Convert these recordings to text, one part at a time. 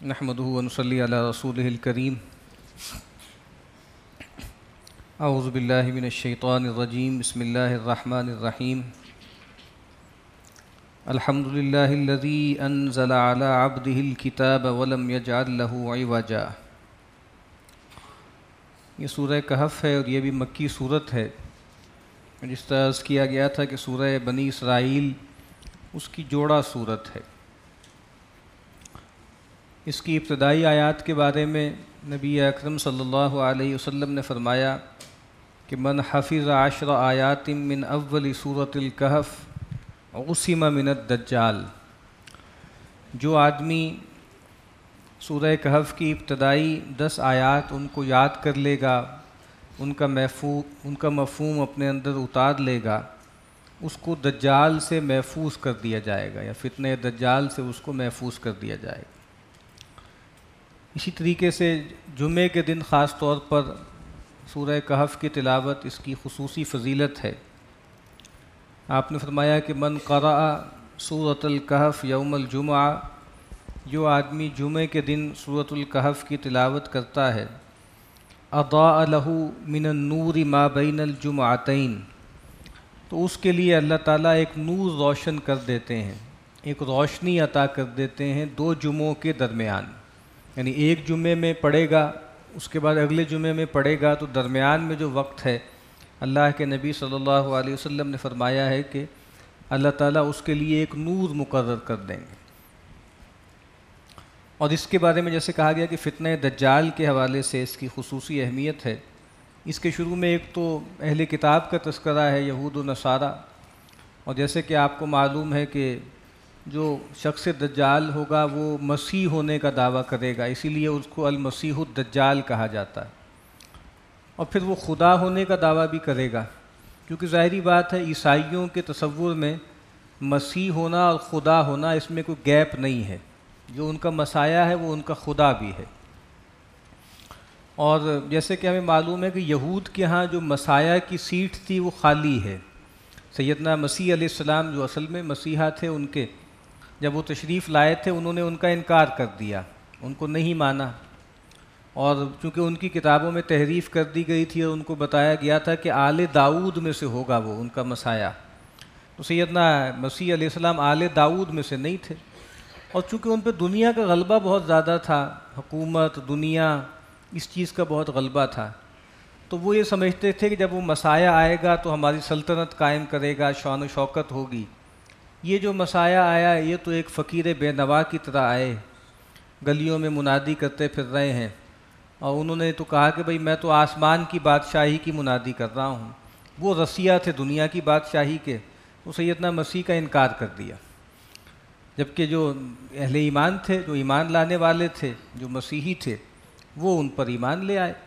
نحمده ونصلي على رسوله الكريم. اعوذ باللہ من الشیطان الرجیم. بسم اللہ الرحمن الرحیم. الحمد للہ الذی انزل على عبده الكتاب ولم يجعل له عوجا. یہ سورہ کہف ہے اور یہ بھی مکی صورت ہے. جس طرح عرض کیا گیا تھا کہ سورہ بنی اسرائیل اس کی جوڑا صورت ہے. اس کی ابتدائی آیات کے بارے میں نبی اکرم صلی اللہ علیہ وسلم نے فرمایا کہ من حفظ 10 آیات من اول سورۃ الکہف عصم من الدجال. جو آدمی سورہ کہف کی ابتدائی 10 آیات ان کو یاد کر لے گا، ان کا مفہوم اپنے اندر اتار لے گا، اس کو دجال سے محفوظ کر دیا جائے گا، یا فتنہ دجال سے اس کو محفوظ کر دیا جائے گا. اسی طریقے سے جمعے کے دن خاص طور پر سورہ کہف کی تلاوت اس کی خصوصی فضیلت ہے. آپ نے فرمایا کہ من قرأ سورۃ الکہف یوم الجمعہ، جو آدمی جمعے کے دن سورۃ الکہف کی تلاوت کرتا ہے، اضاء لہ من النور ما بین الجمعتین، تو اس کے لیے اللہ تعالیٰ ایک نور روشن کر دیتے ہیں، ایک روشنی عطا کر دیتے ہیں 2 جمعوں کے درمیان. یعنی ایک جمعے میں پڑھے گا، اس کے بعد اگلے جمعے میں پڑھے گا، تو درمیان میں جو وقت ہے اللہ کے نبی صلی اللہ علیہ وسلم نے فرمایا ہے کہ اللہ تعالیٰ اس کے لیے ایک نور مقرر کر دیں گے. اور اس کے بارے میں جیسے کہا گیا کہ فتنہ دجال کے حوالے سے اس کی خصوصی اہمیت ہے. اس کے شروع میں ایک تو اہل کتاب کا تذکرہ ہے، یہود و نصارہ. اور جیسے کہ آپ کو معلوم ہے کہ جو شخص دجال ہوگا وہ مسیح ہونے کا دعویٰ کرے گا، اسی لیے اس کو المسیح الدجال کہا جاتا ہے. اور پھر وہ خدا ہونے کا دعویٰ بھی کرے گا، کیونکہ ظاہری بات ہے عیسائیوں کے تصور میں مسیح ہونا اور خدا ہونا اس میں کوئی گیپ نہیں ہے. جو ان کا مسیح ہے وہ ان کا خدا بھی ہے. اور جیسے کہ ہمیں معلوم ہے کہ یہود کے ہاں جو مسیح کی سیٹ تھی وہ خالی ہے. سیدنا مسیح علیہ السلام جو اصل میں مسیحا تھے، ان کے جب وہ تشریف لائے تھے انہوں نے ان کا انکار کر دیا، ان کو نہیں مانا. اور چونکہ ان کی کتابوں میں تحریف کر دی گئی تھی اور ان کو بتایا گیا تھا کہ آل داؤد میں سے ہوگا وہ ان کا مسیح، تو سیدنا مسیح علیہ السلام آل داؤد میں سے نہیں تھے. اور چونکہ ان پہ دنیا کا غلبہ بہت زیادہ تھا، حکومت، دنیا، اس چیز کا بہت غلبہ تھا، تو وہ یہ سمجھتے تھے کہ جب وہ مسیح آئے گا تو ہماری سلطنت قائم کرے گا، شان و شوکت ہوگی. یہ جو مسیح آیا یہ تو ایک فقیر بے نوا کی طرح آئے، گلیوں میں منادی کرتے پھر رہے ہیں. اور انہوں نے تو کہا کہ بھئی میں تو آسمان کی بادشاہی کی منادی کر رہا ہوں. وہ رسیہ تھے دنیا کی بادشاہی کے، تو سیدنا مسیح کا انکار کر دیا. جبکہ جو اہل ایمان تھے، جو ایمان لانے والے تھے، جو مسیحی تھے، وہ ان پر ایمان لے آئے.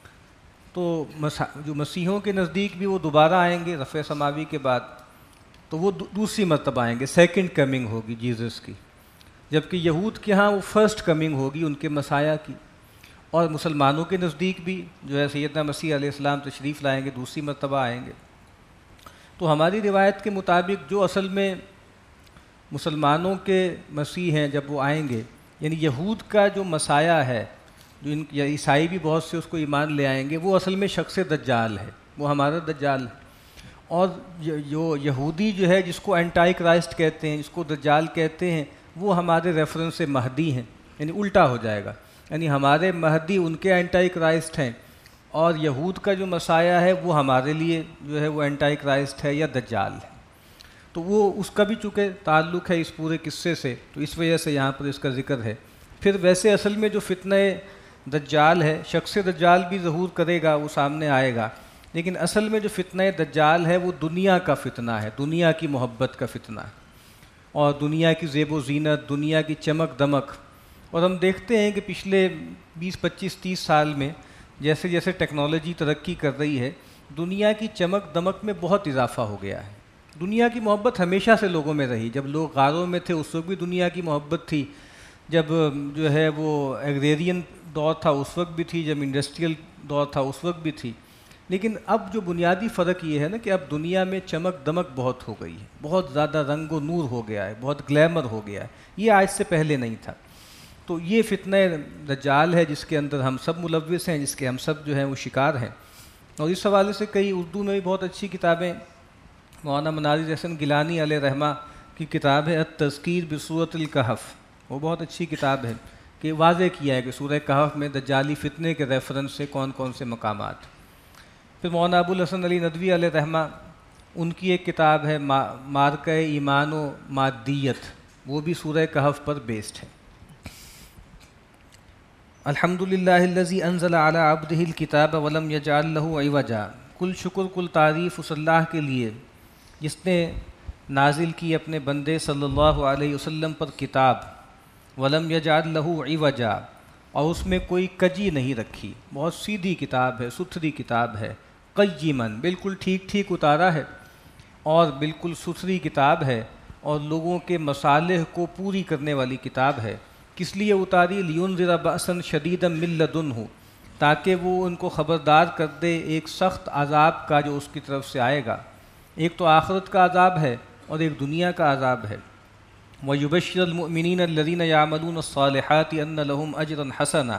تو جو مسیحوں کے نزدیک بھی وہ دوبارہ آئیں گے رفع سماوی کے بعد، تو وہ دوسری مرتبہ آئیں گے، سیکنڈ کمنگ ہوگی جیزس کی. جبکہ یہود کے ہاں وہ فرسٹ کمنگ ہوگی ان کے مسیح کی. اور مسلمانوں کے نزدیک بھی جو ہے سیدنا مسیح علیہ السلام تشریف لائیں گے، دوسری مرتبہ آئیں گے. تو ہماری روایت کے مطابق جو اصل میں مسلمانوں کے مسیح ہیں جب وہ آئیں گے، یعنی یہود کا جو مسیح ہے، جو یا عیسائی بھی بہت سے اس کو ایمان لے آئیں گے، وہ اصل میں شخص دجال ہے، وہ ہمارا دجال ہے. اور جو یہودی جو ہے جس کو اینٹائی کرائسٹ کہتے ہیں، جس کو دجال کہتے ہیں، وہ ہمارے ریفرنس سے مہدی ہیں. یعنی الٹا ہو جائے گا، یعنی ہمارے مہدی ان کے اینٹائی کرائسٹ ہیں، اور یہود کا جو مسیح ہے وہ ہمارے لیے جو ہے وہ اینٹائی کرائسٹ ہے یا دجال ہے. تو وہ اس کا بھی چونکہ تعلق ہے اس پورے قصے سے، تو اس وجہ سے یہاں پر اس کا ذکر ہے. پھر ویسے اصل میں جو فتنہ دجال ہے، شخص دجال بھی ظہور کرے گا، وہ سامنے آئے گا، لیکن اصل میں جو فتنہ دجال ہے وہ دنیا کا فتنہ ہے، دنیا کی محبت کا فتنہ ہے، اور دنیا کی زیب و زینت، دنیا کی چمک دمک. اور ہم دیکھتے ہیں کہ پچھلے 20 25 30 سال میں جیسے جیسے ٹیکنالوجی ترقی کر رہی ہے، دنیا کی چمک دمک میں بہت اضافہ ہو گیا ہے. دنیا کی محبت ہمیشہ سے لوگوں میں رہی. جب لوگ غاروں میں تھے اس وقت بھی دنیا کی محبت تھی، جب جو ہے وہ ایگریرین دور تھا اس وقت بھی تھی، جب انڈسٹریل دور تھا اس وقت بھی تھی. لیکن اب جو بنیادی فرق یہ ہے نا کہ اب دنیا میں چمک دمک بہت ہو گئی ہے، بہت زیادہ رنگ و نور ہو گیا ہے، بہت گلیمر ہو گیا ہے. یہ آج سے پہلے نہیں تھا. تو یہ فتنہ دجال ہے جس کے اندر ہم سب ملوث ہیں، جس کے ہم سب جو ہیں وہ شکار ہیں۔ اور اس حوالے سے کئی اردو میں بھی بہت اچھی کتابیں، مولانا مناظر احسن گیلانی علیہ رحمہ کی کتاب ہے التذکیر بسورۃ الکہف، وہ بہت اچھی کتاب ہے کہ واضح کیا ہے کہ سورہ کہف میں دجالی فتنے کے ریفرنس سے کون کون سے مقامات۔ پھر مولانا ابو الحسن علی ندوی علیہ رحمہ، ان کی ایک کتاب ہے مارکہ ایمان و مادیت، وہ بھی سورہ کہف پر بیسڈ ہے۔ الحمدللہ الذی انزل علی عبدہ الکتاب ولم یجعل لہ عوجا، کل شکر کل تعریف اس اللہ کے لیے جس نے نازل کی اپنے بندے صلی اللہ علیہ وسلم پر کتاب، ولم یجعل لہ عوجا، اور اس میں کوئی کجی نہیں رکھی، بہت سیدھی کتاب ہے، ستھری کتاب ہے، قیماً بالکل ٹھیک ٹھیک اتارا ہے، اور بالکل ستھری کتاب ہے، اور لوگوں کے مصالح کو پوری کرنے والی کتاب ہے۔ کس لیے اتاری؟ لینذر بأسا شدیدا من لدنہ، تاکہ وہ ان کو خبردار کر دے ایک سخت عذاب کا جو اس کی طرف سے آئے گا، ایک تو آخرت کا عذاب ہے اور ایک دنیا کا عذاب ہے۔ وَيُبَشِّرَ الْمُؤْمِنِينَ الَّذِينَ يَعْمَلُونَ الصَّالِحَاتِ أَنَّ لَهُمْ أَجْرًا حَسَنًا،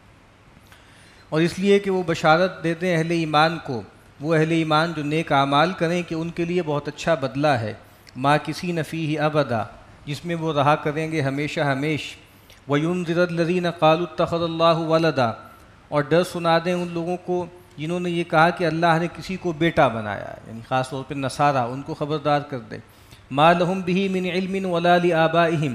اور اس لیے کہ وہ بشارت دے دیں اہل ایمان کو، وہ اہل ایمان جو نیک اعمال کریں، کہ ان کے لیے بہت اچھا بدلہ ہے، ماکثین فیہ ابدا، جس میں وہ رہا کریں گے ہمیشہ ہمیش۔ وَيُنذِرَ الَّذِينَ قَالُوا اتَّخَذَ اللَّهُ وَلَدًا، اور ڈر سنا دیں ان لوگوں کو جنہوں نے یہ کہا کہ اللہ نے کسی کو بیٹا بنایا ہے، یعنی خاص طور پہ نصارہ، ان کو خبردار کر دے۔ مَا لَهُم بِهِ مِنْ عِلْمٍ وَلَا لِآبَائِهِمْ،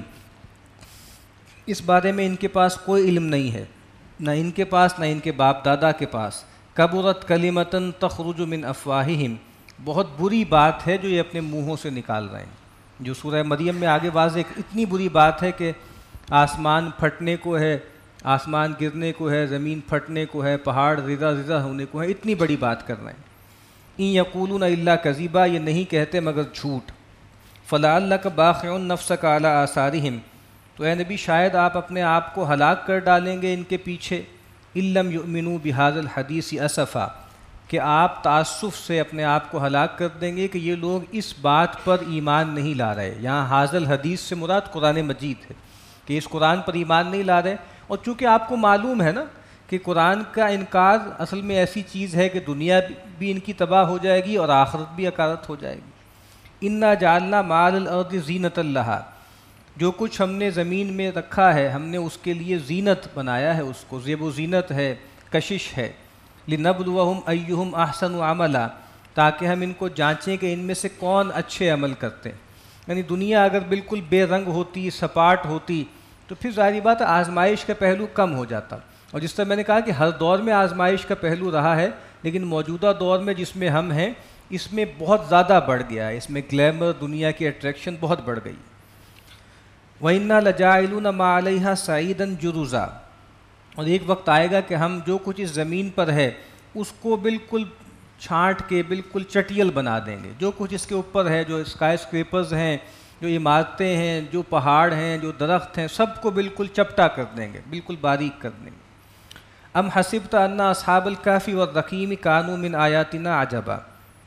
اس بارے میں ان کے پاس کوئی علم نہیں ہے، نہ ان کے پاس نہ ان کے باپ دادا کے پاس۔ کبرت کلمۃ تخرج من افواہہم، بہت بری بات ہے جو یہ اپنے منہوں سے نکال رہے ہیں، جو سورہ مریم میں آگے واضح، اتنی بری بات ہے کہ آسمان پھٹنے کو ہے، آسمان گرنے کو ہے، زمین پھٹنے کو ہے، پہاڑ رضا رضا ہونے کو ہے، اتنی بڑی بات کر رہے ہیں۔ ان یقولون الا کذبا، یہ نہیں کہتے مگر جھوٹ۔ فلعلک باخع نفسک علی آثارہم، تو اے نبی شاید آپ اپنے آپ کو ہلاک کر ڈالیں گے ان کے پیچھے، ان لم یؤمنوا بہذا الحدیث اسفا، کہ آپ تعسف سے اپنے آپ کو ہلاک کر دیں گے کہ یہ لوگ اس بات پر ایمان نہیں لا رہے۔ یہاں حاضل حدیث سے مراد قرآن مجید ہے، کہ اس قرآن پر ایمان نہیں لا رہے، اور چونکہ آپ کو معلوم ہے نا کہ قرآن کا انکار اصل میں ایسی چیز ہے کہ دنیا بھی ان کی تباہ ہو جائے گی اور آخرت بھی اکارت ہو جائے گی۔ انا جعلنا مع الارض زینۃ لہا، جو کچھ ہم نے زمین میں رکھا ہے ہم نے اس کے لیے زینت بنایا ہے، اس کو زیب و زینت ہے، کشش ہے۔ لنبلوہم ایہم احسن عملا، تاکہ ہم ان کو جانچیں کہ ان میں سے کون اچھے عمل کرتے ہیں۔ یعنی دنیا اگر بالکل بے رنگ ہوتی، سپاٹ ہوتی، تو پھر ظاہری بات ہے آزمائش کا پہلو کم ہو جاتا، اور جس طرح میں نے کہا کہ ہر دور میں آزمائش کا پہلو رہا ہے، لیکن موجودہ دور میں جس میں ہم ہیں اس میں بہت زیادہ بڑھ گیا ہے، اس میں گلیمر، دنیا کی اٹریکشن بہت بڑھ گئی۔ وَإِنَّا لَجَاعِلُونَ مَا عَلَيْهَا صَعِيدًا جُرُزًا، اور ایک وقت آئے گا کہ ہم جو کچھ اس زمین پر ہے اس کو بالکل چھانٹ کے بالکل چٹیل بنا دیں گے، جو کچھ اس کے اوپر ہے، جو اسکائی اسکریپرز ہیں، جو عمارتیں ہیں، جو پہاڑ ہیں، جو درخت ہیں، سب کو بالکل چپٹا کر دیں گے، بالکل باریک کر دیں گے۔ ام حسبت ان اصحاب الکہف والرقیم کانوا من آیاتنا عجبا،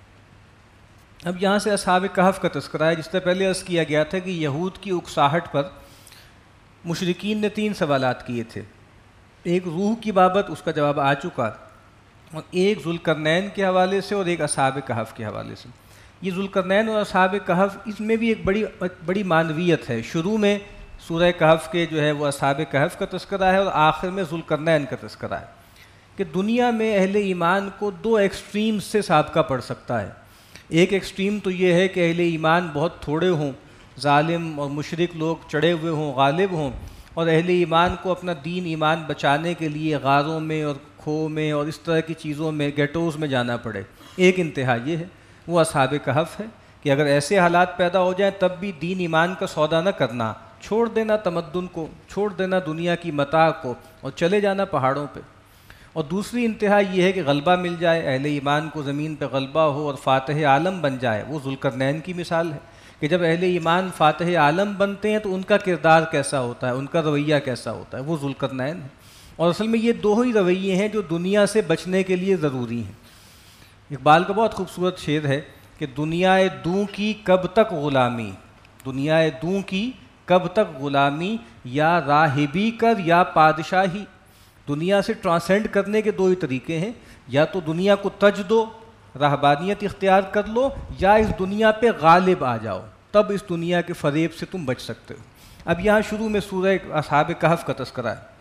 اب یہاں سے اصحاب کہف کا تذکرہ ہے۔ جس طرح پہلے عرض کیا گیا تھا کہ یہود کی اکساہٹ پر مشرکین نے 3 سوالات کیے تھے، ایک روح کی بابت، اس کا جواب آ چکا، اور ایک ذوالقرنین کے حوالے سے اور ایک اصحاب کہف کے حوالے سے۔ یہ ذوالقرنین اور اصحاب کہف، اس میں بھی ایک بڑی معنویت ہے۔ شروع میں سورہ کہف کے جو ہے وہ اصحاب کہف کا تذکرہ ہے، اور آخر میں ذوالقرنین کا تذکرہ ہے، کہ دنیا میں اہل ایمان کو 2 ایکسٹریم سے سابقہ پڑ سکتا ہے۔ ایک ایکسٹریم تو یہ ہے کہ اہل ایمان بہت تھوڑے ہوں، ظالم اور مشرک لوگ چڑھے ہوئے ہوں، غالب ہوں، اور اہل ایمان کو اپنا دین ایمان بچانے کے لیے غاروں میں اور کھو میں اور اس طرح کی چیزوں میں، گیٹوز میں جانا پڑے۔ ایک انتہا یہ ہے، وہ اصحاب کہف ہے، کہ اگر ایسے حالات پیدا ہو جائیں تب بھی دین ایمان کا سودا نہ کرنا، چھوڑ دینا تمدن کو، چھوڑ دینا دنیا کی متاع کو، اور چلے جانا پہاڑوں پہ۔ اور دوسری انتہا یہ ہے کہ غلبہ مل جائے، اہل ایمان کو زمین پہ غلبہ ہو اور فاتح عالم بن جائے، وہ ذوالقرنین کی مثال ہے، کہ جب اہل ایمان فاتح عالم بنتے ہیں تو ان کا کردار کیسا ہوتا ہے، ان کا رویہ کیسا ہوتا ہے، وہ ذوالقرنین ہے۔ اور اصل میں یہ 2 ہی رویے ہیں جو دنیا سے بچنے کے لیے ضروری ہیں۔ اقبال کا بہت خوبصورت شعر ہے کہ دنیا دوں کی کب تک غلامی، دنیا دوں کی کب تک غلامی یا راہبی کر یا پادشاہی. دنیا سے ٹرانسینڈ کرنے کے دو ہی طریقے ہیں، یا تو دنیا کو تج دو، رہبانیت اختیار کر لو، یا اس دنیا پہ غالب آ جاؤ، تب اس دنیا کے فریب سے تم بچ سکتے ہو. اب یہاں شروع میں سورہ اصحاب کہف کا تذکرہ ہے.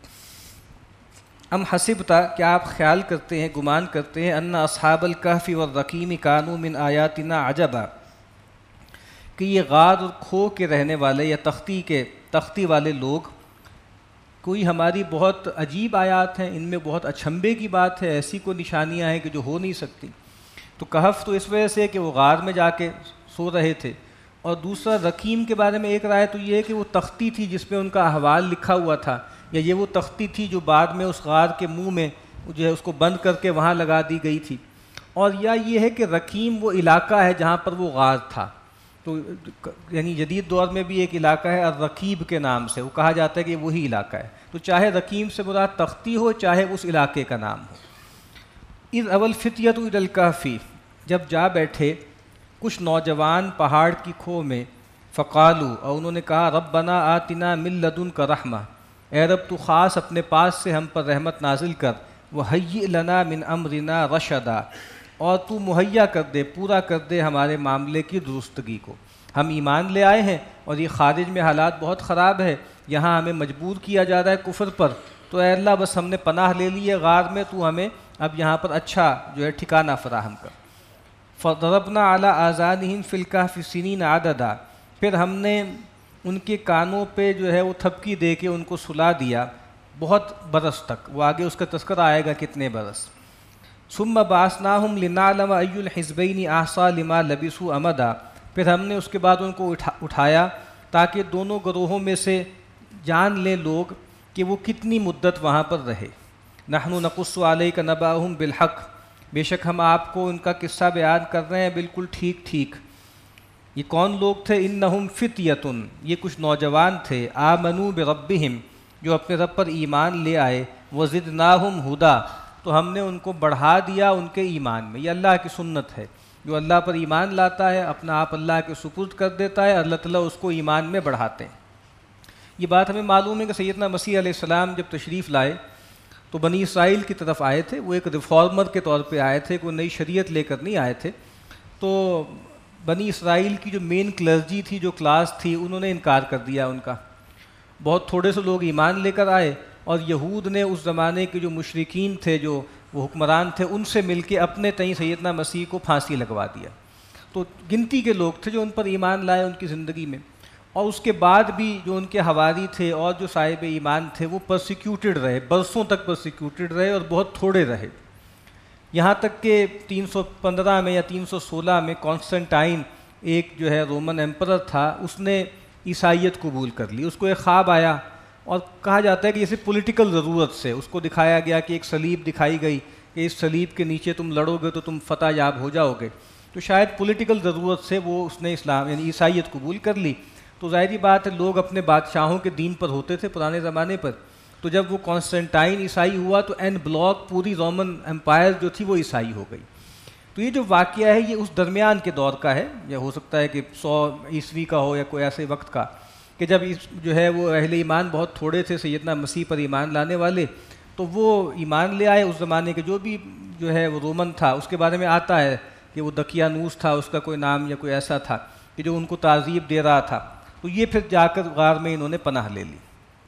ام حسبتا، کیا آپ خیال کرتے ہیں، گمان کرتے ہیں، ان اصحاب الکہف والرقیم کانوا من آیاتنا عجبا، کہ یہ غار اور کھو کے رہنے والے یا تختی والے لوگ کوئی ہماری بہت عجیب آیات ہیں، ان میں بہت اچھمبے کی بات ہے، ایسی کوئی نشانیاں ہیں کہ جو ہو نہیں سکتی. تو کہف تو اس وجہ سے کہ وہ غار میں جا کے سو رہے تھے، اور دوسرا رقیم کے بارے میں ایک رائے تو یہ ہے کہ وہ تختی تھی جس میں ان کا احوال لکھا ہوا تھا، یا یہ وہ تختی تھی جو بعد میں اس غار کے منہ میں جو ہے اس کو بند کر کے وہاں لگا دی گئی تھی، اور یا یہ ہے کہ رقیم وہ علاقہ ہے جہاں پر وہ غار تھا. تو یعنی جدید دور میں بھی ایک علاقہ ہے الرقیب کے نام سے، وہ کہا جاتا ہے کہ وہی علاقہ ہے. تو چاہے رقیم سے مراد تختی ہو، چاہے اس علاقے کا نام ہو. اذ اول فتیۃ الی الکہف، جب جا بیٹھے کچھ نوجوان پہاڑ کی کھو میں، فقالو، اور انہوں نے کہا، ربنا آتنا من لدنک رحمہ، اے رب تو خاص اپنے پاس سے ہم پر رحمت نازل کر، وہیئ لنا من امرنا رشدا، اور تو مہیا کر دے، پورا کر دے ہمارے معاملے کی درستگی کو. ہم ایمان لے آئے ہیں اور یہ خارج میں حالات بہت خراب ہے، یہاں ہمیں مجبور کیا جا رہا ہے کفر پر، تو اے اللہ بس ہم نے پناہ لے لی ہے غار میں، تو ہمیں اب یہاں پر اچھا جو ہے ٹھکانہ فراہم کر. فضربنا علی آذانہم فی الکہف سنین عددا، پھر ہم نے ان کے کانوں پہ جو ہے وہ تھپکی دے کے ان کو سلا دیا بہت برس تک. وہ آگے اس کا تذکرہ آئے گا کتنے برس. ثم بعثناہم لنعلم ای الحزبین احصی لما لبثوا امدا، پھر ہم نے اس کے بعد ان کو اٹھایا تاکہ دونوں گروہوں میں سے جان لیں لوگ کہ وہ کتنی مدت وہاں پر رہے. نحن نقص علیک نبأہم بالحق، بے شک ہم آپ کو ان کا قصہ بیان کر رہے ہیں بالکل ٹھیک ٹھیک. یہ کون لوگ تھے؟ انہم فتیۃ، یہ کچھ نوجوان تھے، آمنوا بربہم، جو اپنے رب پر ایمان لے آئے، وزدناہم ہدی، تو ہم نے ان کو بڑھا دیا ان کے ایمان میں. یہ اللہ کی سنت ہے، جو اللہ پر ایمان لاتا ہے اپنا آپ اللہ کے سپرد کر دیتا ہے، اللہ تعالیٰ اس کو ایمان میں بڑھاتے ہیں. یہ بات ہمیں معلوم ہے کہ سیدنا مسیح علیہ السلام جب تشریف لائے تو بنی اسرائیل کی طرف آئے تھے. وہ ایک ریفارمر کے طور پہ آئے تھے، کوئی نئی شریعت لے کر نہیں آئے تھے. تو بنی اسرائیل کی جو مین کلرجی تھی، جو کلاس تھی، انہوں نے انکار کر دیا ان کا. بہت تھوڑے سے لوگ ایمان لے کر آئے، اور یہود نے اس زمانے کے جو مشرکین تھے، جو وہ حکمران تھے، ان سے مل کے اپنے تئیں سیدنا مسیح کو پھانسی لگوا دیا. تو گنتی کے لوگ تھے جو ان پر ایمان لائے ان کی زندگی میں. اور اس کے بعد بھی جو ان کے حواری تھے اور جو صاحب ایمان تھے وہ پرسیکیوٹڈ رہے، برسوں تک پرسیکیوٹڈ رہے اور بہت تھوڑے رہے. یہاں تک کہ 315 میں یا 316 میں کانسٹنٹائن ایک جو ہے رومن ایمپرر تھا، اس نے عیسائیت قبول کر لی. اس کو ایک خواب آیا، اور کہا جاتا ہے کہ جیسے پولیٹیکل ضرورت سے اس کو دکھایا گیا کہ ایک صلیب دکھائی گئی کہ اس صلیب کے نیچے تم لڑو گے تو تم فتح یاب ہو جاؤ گے. تو شاید پولیٹیکل ضرورت سے وہ اس نے اسلام یعنی عیسائیت قبول کر لی. تو ظاہری بات ہے لوگ اپنے بادشاہوں کے دین پر ہوتے تھے پرانے زمانے پر. تو جب وہ کانسٹنٹائن عیسائی ہوا تو این بلاک پوری رومن امپائر جو تھی وہ عیسائی ہو گئی. تو یہ جو واقعہ ہے یہ اس درمیان کے دور کا ہے، یا ہو سکتا ہے کہ 100 عیسوی کا ہو یا کوئی ایسے وقت کا، کہ جب جو ہے وہ اہل ایمان بہت تھوڑے تھے سیدنا مسیح پر ایمان لانے والے. تو وہ ایمان لے آئے. اس زمانے کے جو بھی جو ہے وہ رومن تھا، اس کے بارے میں آتا ہے کہ وہ دقیانوس تھا اس کا کوئی نام یا کوئی ایسا تھا کہ جو ان کو تعذیب دے رہا تھا. تو یہ پھر جا کر غار میں انہوں نے پناہ لے لی.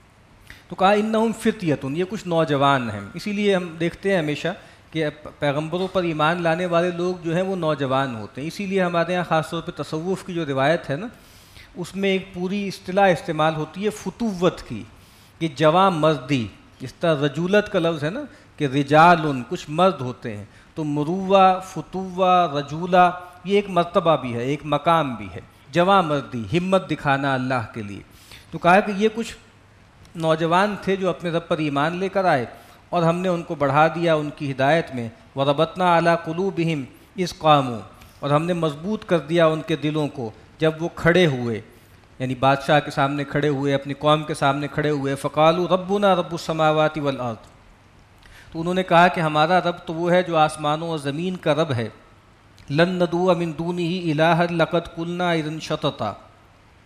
تو کہا انہم فتیۃ، یہ کچھ نوجوان ہیں. اسی لیے ہم دیکھتے ہیں ہمیشہ کہ پیغمبروں پر ایمان لانے والے لوگ جو ہیں وہ نوجوان ہوتے ہیں. اسی لیے ہمارے یہاں خاص طور پہ تصوف کی جو روایت ہے نا، اس میں ایک پوری اصطلاح استعمال ہوتی ہے فتوت کی، کہ جواں مردی. جس طرح رجولت کا لفظ ہے نا کہ رجال، کچھ مرد ہوتے ہیں، تو مروہ، فتوہ، رجولہ، یہ ایک مرتبہ بھی ہے، ایک مقام بھی ہے. جواں مردی، ہمت دکھانا اللہ کے لیے. تو کہا کہ یہ کچھ نوجوان تھے جو اپنے رب پر ایمان لے کر آئے، اور ہم نے ان کو بڑھا دیا ان کی ہدایت میں. وَرَبَطْنَا عَلَىٰ قُلُوبِهِمْ إِذْ قَامُوا، اور ہم نے مضبوط کر دیا ان کے دلوں کو جب وہ کھڑے ہوئے، یعنی بادشاہ کے سامنے کھڑے ہوئے، اپنی قوم کے سامنے کھڑے ہوئے. فَقَالُوا رَبُّنَا رَبُّ السَّمَاوَاتِ وَالْأَرْضِ، تو انہوں نے کہا کہ ہمارا رب تو وہ ہے جو آسمانوں اور زمین کا رب ہے. لَن نَّدْعُوَ مِن دُونِهِ إِلَٰهًا لَقَدْ قُلْنَا إِذًا شَطَطًا،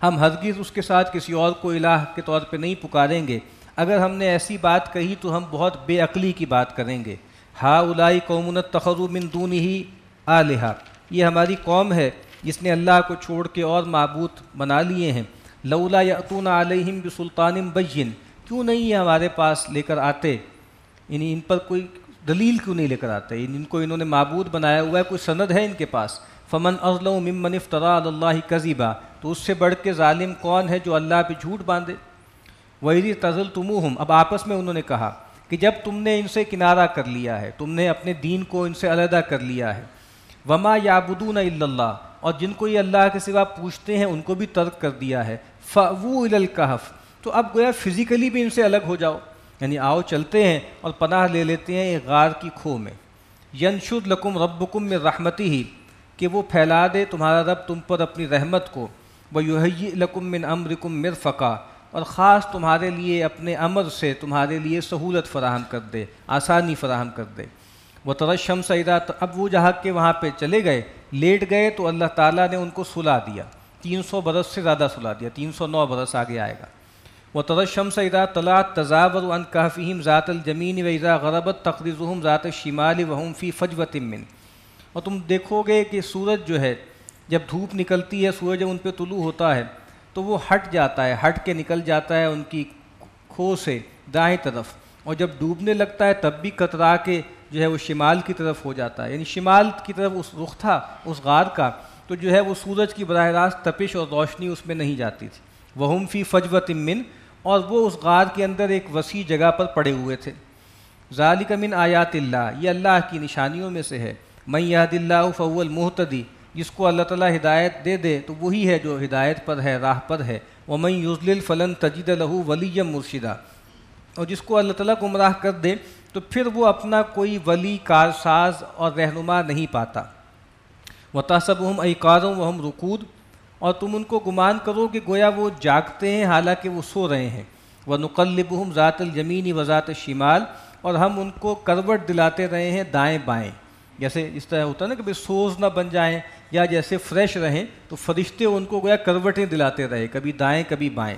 ہم ہرگز اس کے ساتھ کسی اور کو الہ کے طور پہ نہیں پکاریں گے، اگر ہم نے ایسی بات کہی تو ہم بہت بے عقلی کی بات کریں گے۔ ہؤلاء قوم اتخذوا من دونہ آلہۃ، یہ ہماری قوم ہے جس نے اللہ کو چھوڑ کے اور معبود بنا لیے ہیں۔ لولا یأتون علیہم بسلطان بین، کیوں نہیں یہ ہمارے پاس لے کر آتے، یعنی ان پر کوئی دلیل کیوں نہیں لے کر آتے، ان کو انہوں نے معبود بنایا ہوا ہے، کوئی سند ہے ان کے پاس۔ فمن اظلم ممن افتری علی اللہ کذبا، تو اس سے بڑھ کے ظالم کون ہے جو اللہ پہ جھوٹ باندھے۔ وَإِذِ اعْتَزَلْتُمُوهُمْ، اب آپس میں انہوں نے کہا کہ جب تم نے ان سے کنارہ کر لیا ہے، تم نے اپنے دین کو ان سے علیحدہ کر لیا ہے، وَمَا يَعْبُدُونَ إِلَّا اللَّهُ، اور جن کو یہ اللہ کے سوا پوچھتے ہیں ان کو بھی ترک کر دیا ہے، فَأْوُوا إِلَى الْكَهْفِ، تو اب گویا فزیکلی بھی ان سے الگ ہو جاؤ، یعنی آؤ چلتے ہیں اور پناہ لے لیتے ہیں ایک غار کی کھو میں۔ يَنشُرْ لَكُمْ رَبُّكُمْ مِنْ رَحْمَتِهِ، کہ وہ پھیلا دے تمہارا رب تم پر اپنی رحمت کو، وَيُهَيِّئْ لَكُمْ مِنْ أَمْرِكُمْ مِرْفَقًا، اور خاص تمہارے لیے اپنے امر سے تمہارے لیے سہولت فراہم کر دے، آسانی فراہم کر دے۔ وَتَرَى الشَّمْسَ إِذَا، اب وہ جہاں کے وہاں پہ چلے گئے، لیٹ گئے تو اللہ تعالیٰ نے ان کو سلا دیا، 300 برس سے زیادہ سلا دیا، 309 برس آگے آئے گا۔ وَتَرَى الشَّمْسَ إِذَا طَلَعَت تَزَاوَرُ عَنْ كَهْفِهِمْ ذَاتَ الْيَمِينِ وَإِذَا غَرَبَتْ تَقْرِضُهُمْ ذَاتَ الشِّمَالِ وَهُمْ فِي فَجْوَةٍ مِّنْهُ، اور تم دیکھو گے کہ سورج جو ہے جب دھوپ نکلتی ہے، سورج جب ان پہ طلوع ہوتا ہے تو وہ ہٹ جاتا ہے، ہٹ کے نکل جاتا ہے ان کی کھو سے دائیں طرف، اور جب ڈوبنے لگتا ہے تب بھی کترا کے جو ہے وہ شمال کی طرف ہو جاتا ہے، یعنی شمال کی طرف اس رخ تھا اس غار کا، تو جو ہے وہ سورج کی براہ راست تپش اور روشنی اس میں نہیں جاتی تھی۔ وَهُمْ فِي فَجْوَةٍ مِّنْ، اور وہ اس غار کے اندر ایک وسیع جگہ پر پڑے ہوئے تھے۔ ذَلِكَ مِنْ آیاتِ اللّہ، یہ اللہ کی نشانیوں میں سے ہے۔ مَن يَهْدِ اللّہ فَهُوَ الْمُهْتَدِی، جس کو اللہ تعالیٰ ہدایت دے دے تو وہی ہے جو ہدایت پر ہے، راہ پر ہے۔ وَمَن يُضْلِلْ فَلَن تَجِدَ لَهُ وَلِيًّا مُرْشِدًا، اور جس کو اللہ تعالیٰ گمراہ کر دے تو پھر وہ اپنا کوئی ولی، کارساز اور رہنما نہیں پاتا۔ وَتَحْسَبُهُمْ أَيْقَاظًا وَهُمْ رُقُودٌ، اور تم ان کو گمان کرو کہ گویا وہ جاگتے ہیں حالانکہ وہ سو رہے ہیں۔ وَنُقَلِّبُهُمْ ذَاتَ الْيَمِينِ وَذَاتَ الشِّمَالِ، اور ہم ان کو کروٹ دلاتے رہے ہیں دائیں بائیں، جیسے اس طرح ہوتا ہے نا کہ بھئی سوز نہ بن جائیں یا جیسے فریش رہیں، تو فرشتے ان کو گویا کروٹیں دلاتے رہے، کبھی دائیں کبھی بائیں۔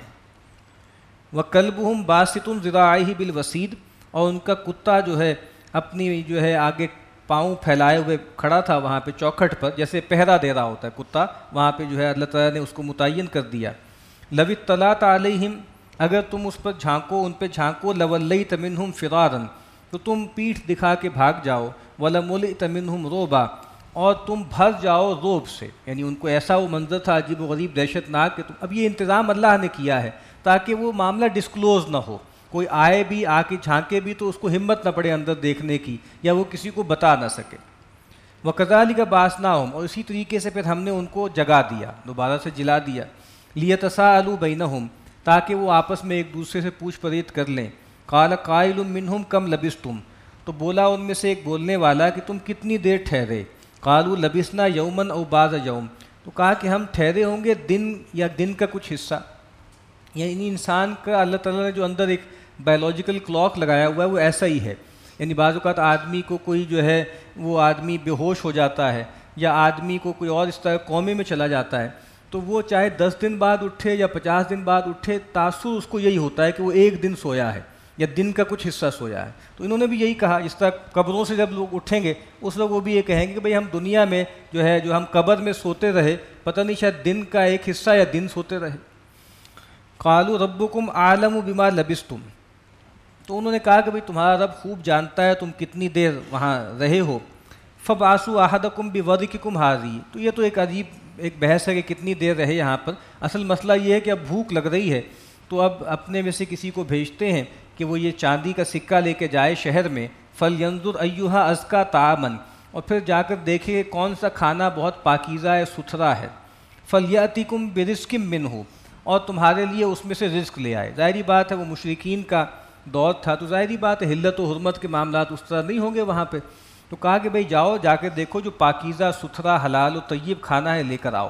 وَكَلْبُهُمْ بَاسِطٌ ذِرَاعَيْهِ بِالْوَسِيدِ، اور ان کا کتا جو ہے اپنی جو ہے آگے پاؤں پھیلائے ہوئے کھڑا تھا وہاں پہ چوکھٹ پر، جیسے پہرا دے رہا ہوتا ہے کتا، وہاں پہ جو ہے اللہ تعالیٰ نے اس کو متعین کر دیا۔ لَوِ اطَّلَعْتَ عَلَيْهِمْ، اگر تم اس پر جھانکو، ان پہ جھانکو، لَوَلَّيْتَ مِنْهُمْ فِرَارًا، تو تم پیٹھ دکھا کے بھاگ جاؤ، وَلَمُلِئْتَ مِنْهُمْ رُعْبًا، اور تم بھر جاؤ روب سے، یعنی ان کو ایسا وہ منظر تھا عجیب و غریب دہشت ناک کہ اب یہ انتظام اللہ نے کیا ہے تاکہ وہ معاملہ ڈسکلوز نہ ہو، کوئی آئے بھی آ کے جھانکے بھی تو اس کو ہمت نہ پڑے اندر دیکھنے کی، یا وہ کسی کو بتا نہ سکے۔ وَكَذَلِكَ بَعَثْنَاهُمْ، اور اسی طریقے سے پھر ہم نے ان کو جگا دیا، دوبارہ سے جلا دیا، لِيَتَسَاءَلُوا بَيْنَهُمْ، تاکہ وہ آپس میں ایک دوسرے سے پوچھ پرچھ کر لیں۔ قَالَ قَائِلٌ مِّنْهُمْ كَمْ لَبِثْتُمْ، تو بولا ان میں سے ایک بولنے والا کہ تم کتنی دیر ٹھہرے۔ قَالُوا لَبِثْنَا يَوْمًا أَوْ بَعْضَ يَوْمٍ، تو کہا کہ ہم ٹھہرے ہوں گے دن یا دن کا کچھ حصہ، یعنی انسان کا اللہ تعالیٰ نے جو اندر ایک بایولوجیکل کلاک لگایا ہوا ہے وہ ایسا ہی ہے، یعنی بعض اوقات آدمی کو کوئی جو ہے وہ آدمی بے ہوش ہو جاتا ہے، یا آدمی کو کوئی اور اس طرح کومے میں چلا جاتا ہے، تو وہ چاہے 10 دن بعد اٹھے یا 50 دن بعد اٹھے، تاثر اس کو یہی ہوتا ہے کہ وہ ایک دن سویا ہے یا دن کا کچھ حصہ سویا ہے۔ تو انہوں نے بھی یہی کہا، اس طرح قبروں سے جب لوگ اٹھیں گے اس وقت وہ بھی یہ کہیں گے کہ بھئی ہم دنیا میں جو ہے جو ہم قبر میں سوتے رہے، پتہ نہیں شاید دن کا ایک حصہ یا دن سوتے رہے۔ قالوا ربکم اعلم بما لبثتم، تو انہوں نے کہا کہ بھئی تمہارا رب خوب جانتا ہے تم کتنی دیر وہاں رہے ہو۔ فبعثوا احدکم بورقکم ھذہ، تو یہ تو ایک عجیب ایک بحث ہے کہ کتنی دیر رہے یہاں پر۔ اصل مسئلہ یہ ہے کہ اب بھوک لگ رہی ہے، تو اب اپنے میں سے کسی کو بھیجتے ہیں کہ وہ یہ چاندی کا سکہ لے کے جائے شہر میں، فَلْيَنظُرْ أَيُّهَا أَزْكَىٰ طَعَامًا، اور پھر جا کر دیکھے کون سا کھانا بہت پاکیزہ ہے، ستھرا ہے۔ فَلْيَأْتِكُمْ بِرِزْقٍ مِّنْهُ، اور تمہارے لیے اس میں سے رزق لے آئے۔ ظاہری بات ہے وہ مشرکین کا دور تھا، تو ظاہری بات ہے حلت و حرمت کے معاملات اس طرح نہیں ہوں گے وہاں پہ، تو کہا کہ بھئی جاؤ جا کے دیکھو جو پاکیزہ ستھرا حلال و طیب کھانا ہے لے کر آؤ۔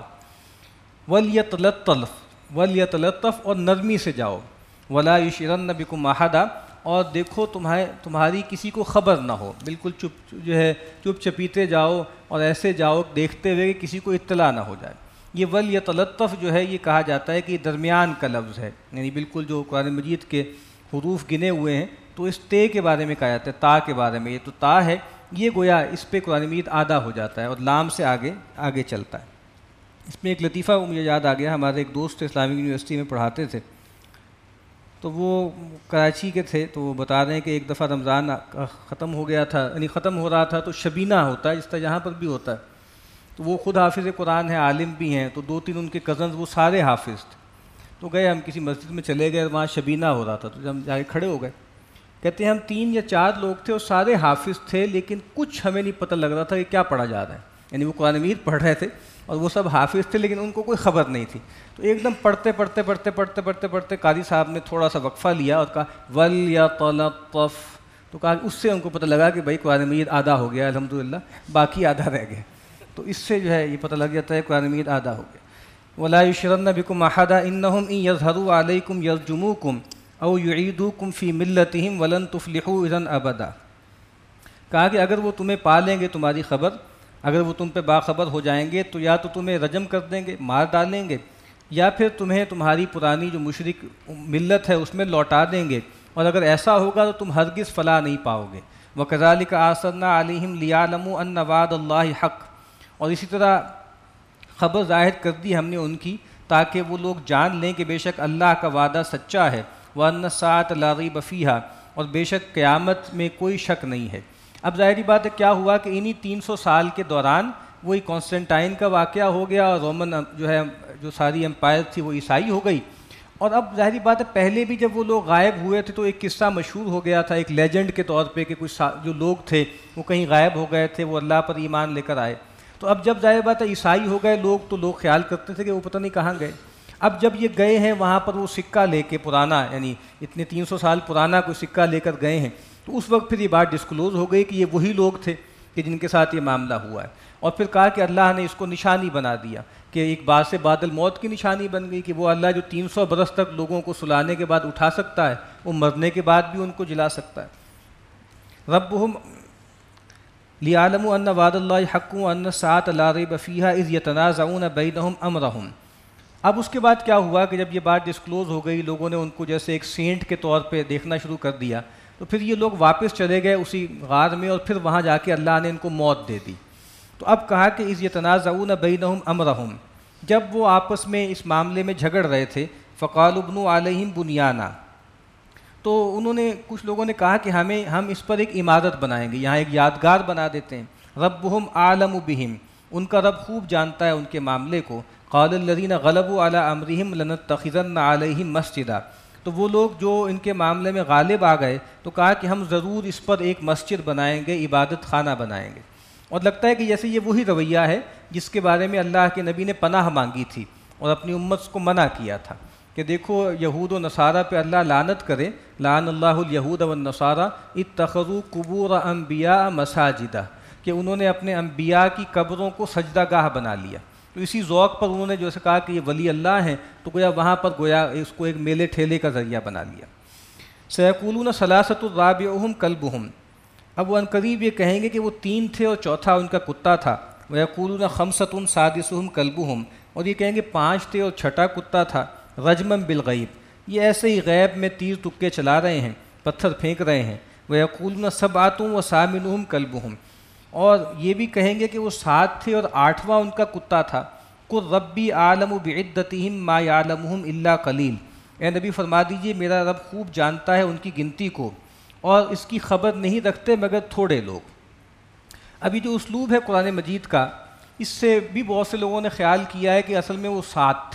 وَلْيَتَلَطَّفْ، اور نرمی سے جاؤ۔ وَلَا يُشْعِرَنَّ بِكُمْ أَحَدًا، اور دیکھو تمہاری کسی کو خبر نہ ہو، بالکل چپ جو ہے چپ چپیتے جاؤ اور ایسے جاؤ دیکھتے ہوئے کہ کسی کو اطلاع نہ ہو جائے۔ یہ ولیتلطف جو ہے یہ کہا جاتا ہے کہ یہ درمیان کا لفظ ہے، یعنی بالکل جو قرآن مجید کے حروف گنے ہوئے ہیں تو اس تے کے بارے میں کہا جاتا ہے، تا کے بارے میں، یہ تو تا ہے، یہ گویا اس پہ قرآن مجید آدھا ہو جاتا ہے اور لام سے آگے چلتا ہے۔ اس میں ایک لطیفہ مجھے یاد آ گیا، ہمارے ایک دوست اسلامک یونیورسٹی میں پڑھاتے تھے، تو وہ کراچی کے تھے، تو وہ بتا رہے ہیں کہ ایک دفعہ رمضان ختم ہو گیا تھا، یعنی ختم ہو رہا تھا، تو شبینہ ہوتا ہے جس طرح یہاں پر بھی ہوتا ہے، تو وہ خود حافظ قرآن ہیں، عالم بھی ہیں، تو 2-3 ان کے کزنز وہ سارے حافظ تھے، تو گئے ہم کسی مسجد میں چلے گئے، وہاں شبینہ ہو رہا تھا، تو ہم جا کے کھڑے ہو گئے، کہتے ہیں ہم 3 یا 4 لوگ تھے اور سارے حافظ تھے، لیکن کچھ ہمیں نہیں پتہ لگ رہا تھا کہ کیا پڑھا جا رہا ہے، یعنی وہ قرآن مجید پڑھ رہے تھے اور وہ سب حافظ تھے لیکن ان کو کوئی خبر نہیں تھی، تو ایک دم پڑھتے قاری صاحب نے تھوڑا سا وقفہ لیا اور کہا وَلْيَتَلَطَّفْ، تو کہا اس سے ان کو پتہ لگا کہ بھائی قرآن مجید آدھا ہو گیا الحمدللہ، باقی آدھا رہ گیا، تو اس سے جو ہے یہ پتہ لگ جاتا ہے قرآن مجید آدھا ہو گیا۔ وَلَا يُشْرَنَّ بِكُمْ أَحَدًا إِنَّهُمْ إِن يَظْهَرُوا عَلَيْكُمْ يَرْجُمُوكُمْ أَوْ يُعِيدُوكُمْ فِي مِلَّتِهِمْ وَلَن تُفْلِحُوا إِذًا أَبَدًا، کہا کہ اگر وہ تمہیں پا لیں گے تمہاری خبر، اگر وہ تم پہ باخبر ہو جائیں گے تو یا تو تمہیں رجم کر دیں گے، مار ڈالیں گے، یا پھر تمہیں تمہاری پرانی جو مشرک ملت ہے اس میں لوٹا دیں گے، اور اگر ایسا ہوگا تو تم ہرگز فلاح نہیں پاؤ گے۔ وَكَذَلِكَ أَرْسَلْنَا عَلَيْهِمْ لِيَعْلَمُوا أَنَّ وَعْدَ اللَّهِ حَقٌّ، اور اسی طرح خبر ظاہر کر دی ہم نے ان کی تاکہ وہ لوگ جان لیں کہ بے شک اللہ کا وعدہ سچا ہے، وَأَنَّ السَّاعَةَ لَا رَيْبَ فِيهَا، اور بے شک قیامت میں کوئی شک نہیں ہے۔ اب ظاہری بات ہے کیا ہوا کہ انہی 300 سال کے دوران وہی کانسٹنٹائن کا واقعہ ہو گیا اور رومن جو ساری امپائر تھی وہ عیسائی ہو گئی، اور اب ظاہری بات ہے پہلے بھی جب وہ لوگ غائب ہوئے تھے تو ایک قصہ مشہور ہو گیا تھا ایک لیجنڈ کے طور پہ کہ کچھ جو لوگ تھے وہ کہیں غائب ہو گئے تھے، وہ اللہ پر ایمان لے کر آئے، تو اب جب ظاہر بات ہے عیسائی ہو گئے لوگ تو لوگ خیال کرتے تھے کہ وہ پتہ نہیں کہاں گئے، اب جب یہ گئے ہیں وہاں پر وہ سکہ لے کے پرانا، یعنی اتنے 300 سال پرانا کوئی سکہ لے کر گئے ہیں، تو اس وقت پھر یہ بات ڈسکلوز ہو گئی کہ یہ وہی لوگ تھے کہ جن کے ساتھ یہ معاملہ ہوا ہے، اور پھر کہا کہ اللہ نے اس کو نشانی بنا دیا کہ ایک بعد سے بعد الموت کی نشانی بن گئی کہ وہ اللہ جو 300 برس تک لوگوں کو سلانے کے بعد اٹھا سکتا ہے وہ مرنے کے بعد بھی ان کو جلا سکتا ہے۔ ربہم لیعلموا ان وعد اللہ حق وان الساعۃ لا ریب فیہا اذ یتنازعون بینہم امرہم۔ اب اس کے بعد کیا ہوا کہ جب یہ بات ڈسکلوز ہو گئی، لوگوں نے ان کو جیسے ایک سینٹ کے طور پہ دیکھنا شروع کر دیا، تو پھر یہ لوگ واپس چلے گئے اسی غار میں، اور پھر وہاں جا کے اللہ نے ان کو موت دے دی۔ تو اب کہا کہ اذ یتنازعون بینہم امرہم، جب وہ آپس میں اس معاملے میں جھگڑ رہے تھے، فقالوا ابنوا علیہم بنیانا، تو انہوں نے کچھ لوگوں نے کہا کہ ہم اس پر ایک عمارت بنائیں گے، یہاں ایک یادگار بنا دیتے ہیں۔ ربہم اعلم بہم، ان کا رب خوب جانتا ہے ان کے معاملے کو۔ قال الذین غلبوا علی امرہم لنتخذن علیہم مسجدا، تو وہ لوگ جو ان کے معاملے میں غالب آ گئے تو کہا کہ ہم ضرور اس پر ایک مسجد بنائیں گے، عبادت خانہ بنائیں گے، اور لگتا ہے کہ جیسے یہ وہی رویہ ہے جس کے بارے میں اللہ کے نبی نے پناہ مانگی تھی اور اپنی امت کو منع کیا تھا کہ دیکھو یہود و نصارہ پہ اللہ لعنت کرے، لعن اللہ الیہود والنصارى اتخذوا قبور انبیاء مساجدہ، کہ انہوں نے اپنے انبیاء کی قبروں کو سجدہ گاہ بنا لیا، تو اسی ذوق پر انہوں نے جو کہا کہ یہ ولی اللہ ہیں تو گویا وہاں پر گویا اس کو ایک میلے ٹھیلے کا ذریعہ بنا لیا۔ سیقولون ثلاثۃ رابعہم کلبہم، اب وہ عنقریب یہ کہیں گے کہ وہ 3 تھے اور چوتھا ان کا کتا تھا۔ ویقولون خمسۃ سادسہم کلبہم، اور یہ کہیں گے 5 تھے اور چھٹا کتا تھا۔ رجما بالغیب، یہ ایسے ہی غیب میں تیر تکے چلا رہے ہیں، پتھر پھینک رہے ہیں۔ ویقولون سبعۃ وثامنہم کلبہم، اور یہ بھی کہیں گے کہ وہ 7 تھے اور 8واں ان کا کتا تھا۔ قل ربی اعلم بعدتہم ما یعلمہم الا قلیل، اے نبی فرما دیجئے میرا رب خوب جانتا ہے ان کی گنتی کو، اور اس کی خبر نہیں رکھتے مگر تھوڑے لوگ۔ ابھی جو اسلوب ہے قرآن مجید کا، اس سے بھی بہت سے لوگوں نے خیال کیا ہے کہ اصل میں وہ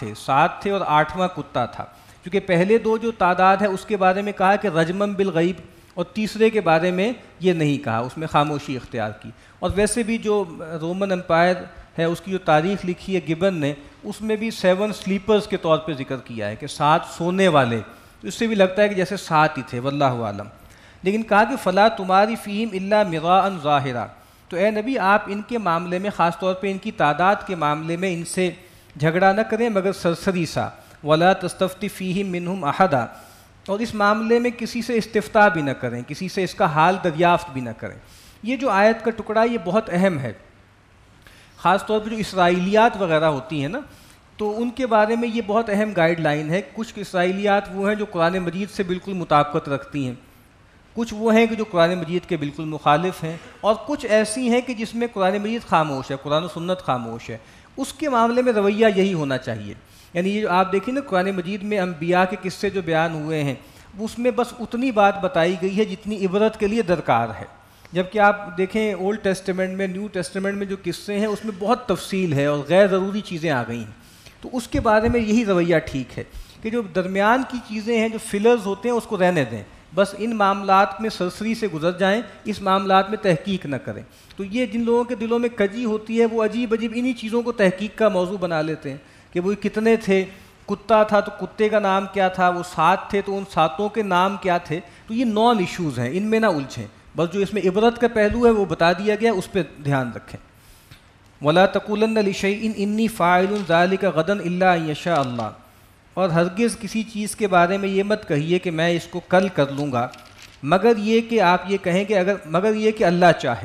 7 تھے اور 8واں کتا تھا، کیونکہ پہلے 2 جو تعداد ہے اس کے بارے میں کہا کہ رجمم بالغیب، اور تیسرے کے بارے میں یہ نہیں کہا، اس میں خاموشی اختیار کی۔ اور ویسے بھی جو رومن امپائر ہے اس کی جو تاریخ لکھی ہے گبن نے، اس میں بھی 7 سلیپرز کے طور پہ ذکر کیا ہے کہ 7 سونے والے، تو اس سے بھی لگتا ہے کہ جیسے 7 ہی تھے، واللہ عالم۔ لیکن کہا کہ فلا تماری فیہم الا مراء ظاہرا، تو اے نبی آپ ان کے معاملے میں، خاص طور پہ ان کی تعداد کے معاملے میں ان سے جھگڑا نہ کریں مگر سرسری سا، ولا تستفتی فیہم منہم احدا، اور اس معاملے میں کسی سے استفتاء بھی نہ کریں، کسی سے اس کا حال دریافت بھی نہ کریں۔ یہ جو آیت کا ٹکڑا یہ بہت اہم ہے، خاص طور پہ جو اسرائیلیات وغیرہ ہوتی ہیں نا، تو ان کے بارے میں یہ بہت اہم گائیڈ لائن ہے. کچھ اسرائیلیات وہ ہیں جو قرآن مجید سے بالکل مطابقت رکھتی ہیں، کچھ وہ ہیں کہ جو قرآن مجید کے بالکل مخالف ہیں، اور کچھ ایسی ہیں کہ جس میں قرآن مجید خاموش ہے، قرآن و سنت خاموش ہے. اس کے معاملے میں رویہ یہی ہونا چاہیے. یعنی یہ جو آپ دیکھیں نا قرآن مجید میں انبیاء کے قصے جو بیان ہوئے ہیں اس میں بس اتنی بات بتائی گئی ہے جتنی عبرت کے لیے درکار ہے. جبکہ آپ دیکھیں اولڈ ٹیسٹمنٹ میں، نیو ٹیسٹمنٹ میں جو قصے ہیں اس میں بہت تفصیل ہے اور غیر ضروری چیزیں آ گئی ہیں. تو اس کے بارے میں یہی رویہ ٹھیک ہے کہ جو درمیان کی چیزیں ہیں، جو فلرز ہوتے ہیں، اس کو رہنے دیں. بس ان معاملات میں سرسری سے گزر جائیں، اس معاملات میں تحقیق نہ کریں. تو یہ جن لوگوں کے دلوں میں کجی ہوتی ہے وہ عجیب عجیب انہی چیزوں کو تحقیق کا موضوع بنا لیتے ہیں کہ وہ کتنے تھے، کتا تھا تو کتے کا نام کیا تھا، وہ 7 تھے تو ان 7 کے نام کیا تھے. تو یہ نان ایشوز ہیں، ان میں نہ الجھیں. بس جو اس میں عبرت کا پہلو ہے وہ بتا دیا گیا، اس پہ دھیان رکھیں. وَلَا تَقُولَنَّ لِشَيْءٍ إِنِّي فَاعِلٌ ذَلِكَ غَدًا إِلَّا أَن يَشَاءَ اللَّهُ. اور ہرگز کسی چیز کے بارے میں یہ مت کہیے کہ میں اس کو کل کر لوں گا، مگر یہ کہ آپ یہ کہیں کہ مگر یہ کہ اللہ چاہے.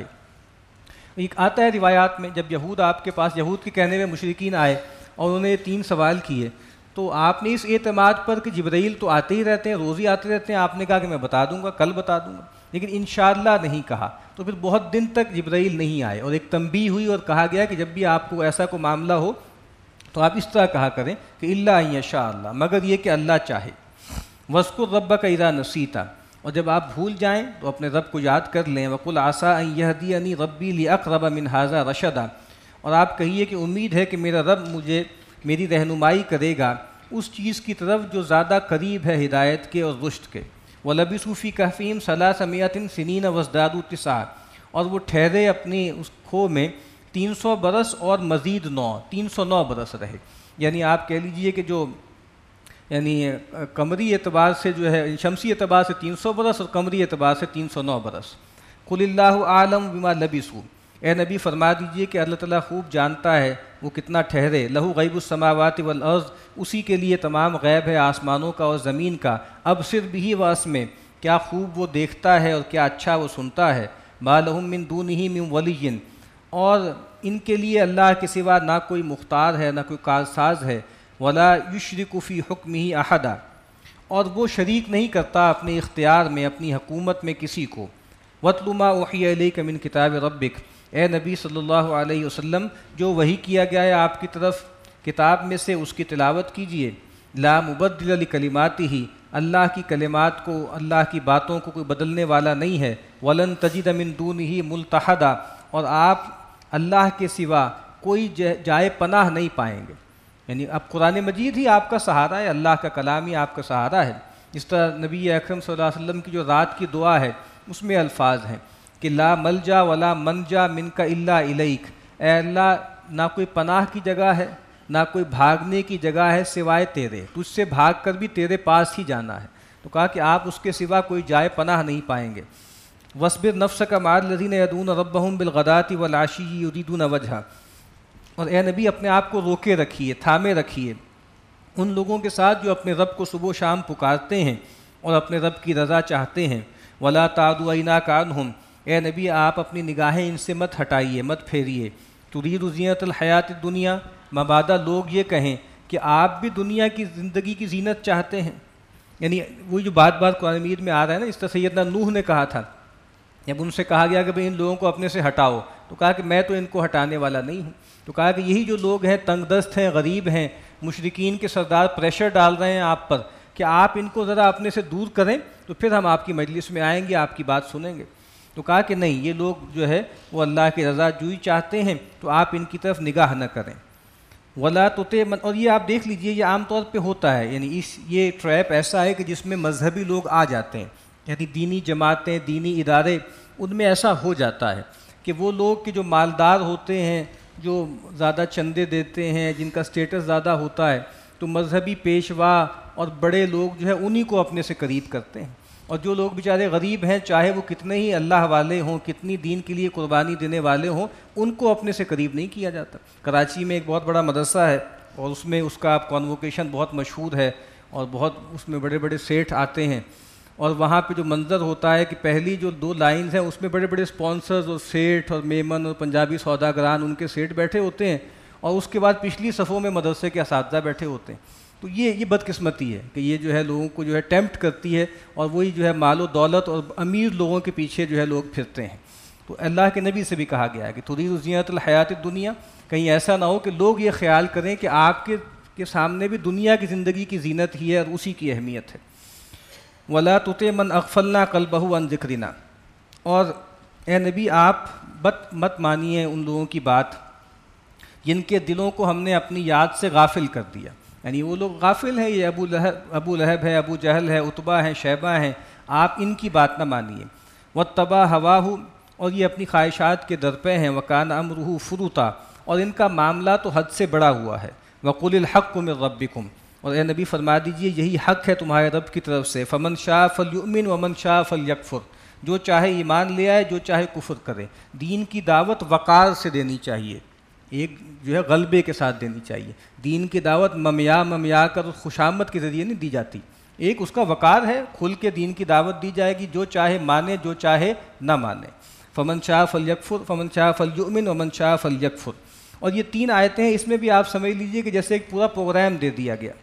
ایک آتا ہے روایات میں، جب یہود آپ کے پاس، یہود کے کہنے میں مشرکین آئے اور انہوں نے 3 سوال کیے، تو آپ نے اس اعتماد پر کہ جبرائیل تو آتے ہی رہتے ہیں، روز ہی آتے رہتے ہیں، آپ نے کہا کہ میں بتا دوں گا، کل بتا دوں گا، لیکن انشاءاللہ نہیں کہا. تو پھر بہت دن تک جبرائیل نہیں آئے اور ایک تنبیہ ہوئی اور کہا گیا کہ جب بھی آپ کو ایسا کوئی معاملہ ہو تو آپ اس طرح کہا کریں کہ الا ان یشاء اللہ، مگر یہ کہ اللہ چاہے. واذکر ربک اذا نسیت، اور جب آپ بھول جائیں تو اپنے رب کو یاد کر لیں. وقل عسیٰ ان یہدینی ربی لاقرب من ھذا رشدا، اور آپ کہیے کہ امید ہے کہ میرا رب مجھے میری رہنمائی کرے گا اس چیز کی طرف جو زیادہ قریب ہے ہدایت کے اور رشد کے. وَلَبِثُوا فِي كَهْفِهِمْ 300 سِنِينَ وَازْدَادُوا 9، اور وہ ٹھہرے اپنی اس کھو میں 300 برس اور مزید 9، 309 برس رہے. یعنی آپ کہہ لیجئے کہ جو یعنی قمری اعتبار سے جو ہے، شمسی اعتبار سے 300 برس اور قمری اعتبار سے 309 برس. قُلِ اللَّهُ أَعْلَمُ بِمَا لَبِثُوا، اے نبی فرما دیجئے کہ اللہ تعالیٰ خوب جانتا ہے وہ کتنا ٹھہرے. لہو غیب السماوات والارض، اسی کے لیے تمام غیب ہے آسمانوں کا اور زمین کا. ابصر بہ واسمع، کیا خوب وہ دیکھتا ہے اور کیا اچھا وہ سنتا ہے. ما لہم من دونہ من ولی، اور ان کے لیے اللہ کے سوا نہ کوئی مختار ہے نہ کوئی کارساز ہے. ولا یشرک فی حکمہ احدا، اور وہ شریک نہیں کرتا اپنے اختیار میں، اپنی حکومت میں کسی کو. وَاتْلُ مَا أُوحِیَ إِلَيْکَ مِن کتاب ربک، اے نبی صلی اللہ علیہ وسلم جو وحی کیا گیا ہے آپ کی طرف کتاب میں سے اس کی تلاوت کیجیے. لا مبدل لکلماتہ، اللہ کی کلمات کو، اللہ کی باتوں کو کوئی بدلنے والا نہیں ہے. وَلَن تَجِدَ مِن دُونِہ مُلْتَحَدًا، اور آپ اللہ کے سوا کوئی جائے پناہ نہیں پائیں گے. یعنی اب قرآن مجید ہی آپ کا سہارا ہے، اللہ کا کلام ہی آپ کا سہارا ہے. جس طرح نبی اکرم صلی اللہ علیہ وسلم کی جو رات کی دعا ہے اس میں الفاظ ہیں کہ لا ملجا ولا منجا منک الا الیک، اے اللہ نہ کوئی پناہ کی جگہ ہے نہ کوئی بھاگنے کی جگہ ہے سوائے تیرے، تجھ سے بھاگ کر بھی تیرے پاس ہی جانا ہے. تو کہا کہ آپ اس کے سوا کوئی جائے پناہ نہیں پائیں گے. وَاصْبِرْ نَفْسَكَ مَعَ الَّذِينَ يَدْعُونَ رَبَّهُمْ بِالْغَدَاةِ وَالْعَشِيِّ يُرِيدُونَ وَجْهَهُ، اور اے نبی اپنے آپ کو روکے رکھیے، تھامے رکھیے ان لوگوں کے ساتھ جو اپنے رب کو صبح و شام پکارتے ہیں اور اپنے رب کی رضا چاہتے ہیں. وَلَا تَعْدُ عَيْنَاكَ عَنْهُمْ، اے نبی آپ اپنی نگاہیں ان سے مت ہٹائیے، مت پھیریے. تُرِيدُ زِينَةَ الْحَيَاةِ الدُّنْيَا، مبادا لوگ یہ کہیں کہ آپ بھی دنیا کی زندگی کی زینت چاہتے ہیں. یعنی وہی جو بات قرآن مجید میں آ رہا ہے نا، اس طرح سیدنا نوح نے کہا تھا جب ان سے کہا گیا کہ بھئی ان لوگوں کو اپنے سے ہٹاؤ، تو کہا کہ میں تو ان کو ہٹانے والا نہیں ہوں. تو کہا کہ یہی جو لوگ ہیں تنگ دست ہیں، غریب ہیں، مشرکین کے سردار پریشر ڈال رہے ہیں آپ پر کہ آپ ان کو ذرا اپنے سے دور کریں تو پھر ہم آپ کی مجلس میں آئیں گے، آپ کی بات سنیں گے. تو کہا کہ نہیں، یہ لوگ جو ہے وہ اللہ کی رضا جوئی چاہتے ہیں تو آپ ان کی طرف نگاہ نہ کریں. ولا تطع من، اور یہ آپ دیکھ لیجئے یہ عام طور پہ ہوتا ہے. یعنی یہ ٹریپ ایسا ہے کہ جس میں مذہبی لوگ آ جاتے ہیں، یعنی دینی جماعتیں، دینی ادارے، ان میں ایسا ہو جاتا ہے کہ وہ لوگ کہ جو مالدار ہوتے ہیں، جو زیادہ چندے دیتے ہیں، جن کا سٹیٹس زیادہ ہوتا ہے، تو مذہبی پیشوا اور بڑے لوگ جو ہے انہی کو اپنے سے قریب کرتے ہیں. اور جو لوگ بیچارے غریب ہیں، چاہے وہ کتنے ہی اللہ والے ہوں، کتنی دین کے لیے قربانی دینے والے ہوں، ان کو اپنے سے قریب نہیں کیا جاتا. کراچی میں ایک بہت بڑا مدرسہ ہے اور اس میں اس کا کانووکیشن بہت مشہور ہے اور بہت اس میں بڑے بڑے سیٹھ آتے ہیں. اور وہاں پہ جو منظر ہوتا ہے کہ پہلی جو 2 لائنز ہیں اس میں بڑے بڑے اسپانسرز اور سیٹھ اور میمن اور پنجابی سوداگران ان کے سیٹھ بیٹھے ہوتے ہیں، اور اس کے بعد پچھلی صفوں میں مدرسے کے اساتذہ بیٹھے ہوتے ہیں. تو یہ بدقسمتی ہے کہ یہ جو ہے لوگوں کو جو ہے ٹیمپٹ کرتی ہے اور وہی جو ہے مال و دولت اور امیر لوگوں کے پیچھے جو ہے لوگ پھرتے ہیں. تو اللہ کے نبی سے بھی کہا گیا ہے کہ ترید زینت الحیات الدنیا، کہیں ایسا نہ ہو کہ لوگ یہ خیال کریں کہ آپ کے سامنے بھی دنیا کی زندگی کی زینت ہی ہے اور اسی کی اہمیت ہے. ولا تطع من اغفلنا قلبه عن ذکرنا، اور اے نبی آپ مت مانیے ان لوگوں کی بات جن کے دلوں کو ہم نے اپنی یاد سے غافل کر دیا. یعنی وہ لوگ غافل ہیں، یہ ابو لہب ہے، ابو جہل ہے، عتبہ ہیں، شیبہ ہیں، آپ ان کی بات نہ مانیے. واتبع ہواہ، اور یہ اپنی خواہشات کے درپے ہیں. وکان امرہ فرطا، اور ان کا معاملہ تو حد سے بڑا ہوا ہے. وقل الحق من ربکم، اور اے نبی فرما دیجئے یہی حق ہے تمہارے رب کی طرف سے. فمن شاء فلیؤمن ومن شاء فلیکفر، جو چاہے ایمان لے آئے، جو چاہے کفر کرے. دین کی دعوت وقار سے دینی چاہیے، ایک جو ہے غلبے کے ساتھ دینی چاہیے. دین کی دعوت ممیا کر خوشامد کے ذریعے نہیں دی جاتی. ایک اس کا وقار ہے، کھل کے دین کی دعوت دی جائے گی، جو چاہے مانے، جو چاہے نہ مانے. فمن شاء فلیکفر فمن شاء فلیؤمن ومن شاء فلیکفر. اور یہ 3 آیتیں ہیں، اس میں بھی آپ سمجھ لیجئے کہ جیسے ایک پورا پروگرام دے دیا گیا.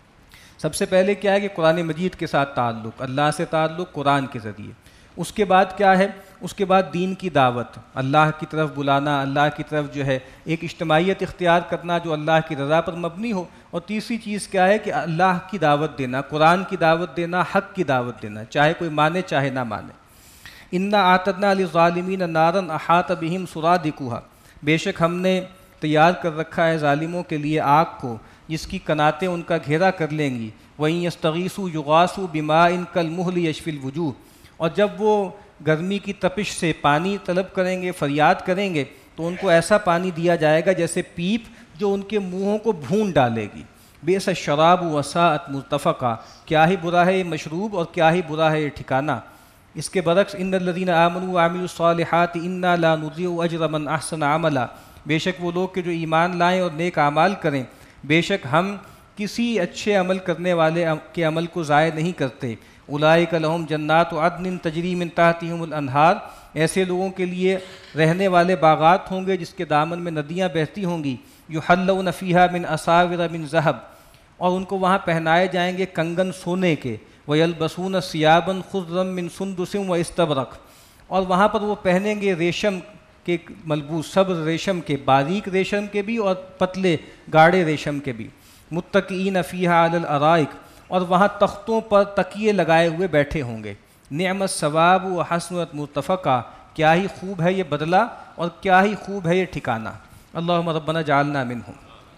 سب سے پہلے کیا ہے کہ قرآن مجید کے ساتھ تعلق، اللہ سے تعلق قرآن کے ذریعے. اس کے بعد کیا ہے؟ اس کے بعد دین کی دعوت، اللہ کی طرف بلانا، اللہ کی طرف جو ہے ایک اجتماعیت اختیار کرنا جو اللہ کی رضا پر مبنی ہو. اور تیسری چیز کیا ہے کہ اللہ کی دعوت دینا، قرآن کی دعوت دینا، حق کی دعوت دینا، چاہے کوئی مانے چاہے نہ مانے. انا اعتدنا للظالمین نارا احاط بہم سرادقها، بے شک ہم نے تیار کر رکھا ہے ظالموں کے لیے آگ کو جس کی کناتیں ان کا گھیرا کر لیں گی. وَإِن يَسْتَغِيثُوا يُغَاثُوا بِمَاءٍ كَالْمُهْلِ يَشْفِي الْوُجُوهِ، اور جب وہ گرمی کی تپش سے پانی طلب کریں گے، فریاد کریں گے، تو ان کو ایسا پانی دیا جائے گا جیسے پیپ جو ان کے منہوں کو بھون ڈالے گی. بئس الشراب وساءت مرتفقا، کیا ہی برا ہے یہ مشروب اور کیا ہی برا ہے یہ ٹھکانہ. اس کے برعکس ان الذین آمنوا وعملوا الصالحات انا لا نضيع اجر من احسن عملا، بے شک وہ لوگ کہ جو ایمان لائیں اور نیک اعمال کریں، بے شک ہم کسی اچھے عمل کرنے والے کے عمل کو ضائع نہیں کرتے. اولئک لہم جنات عدن تجری من تحتہم الانہار، ایسے لوگوں کے لیے رہنے والے باغات ہوں گے جس کے دامن میں ندیاں بہتی ہوں گی. یحلون فیہا من اساور من ذہب، اور ان کو وہاں پہنائے جائیں گے کنگن سونے کے. وَيَلْبَسُونَ ثِيَابًا خُضْرًا مِّن سُنْدُسٍ وَإِسْتَبْرَقٍ، اور وہاں پر وہ پہنیں گے ریشم کے ملبوس، سبز ریشم کے، باریک ریشم کے بھی اور پتلے گاڑے ریشم کے بھی. متکئین فیہا علی الارائک، اور وہاں تختوں پر تکیے لگائے ہوئے بیٹھے ہوں گے. نعم الثواب وحسنت مرتفقا، کیا ہی خوب ہے یہ بدلہ اور کیا ہی خوب ہے یہ ٹھکانہ. اللہم ربنا جعلنا منہم.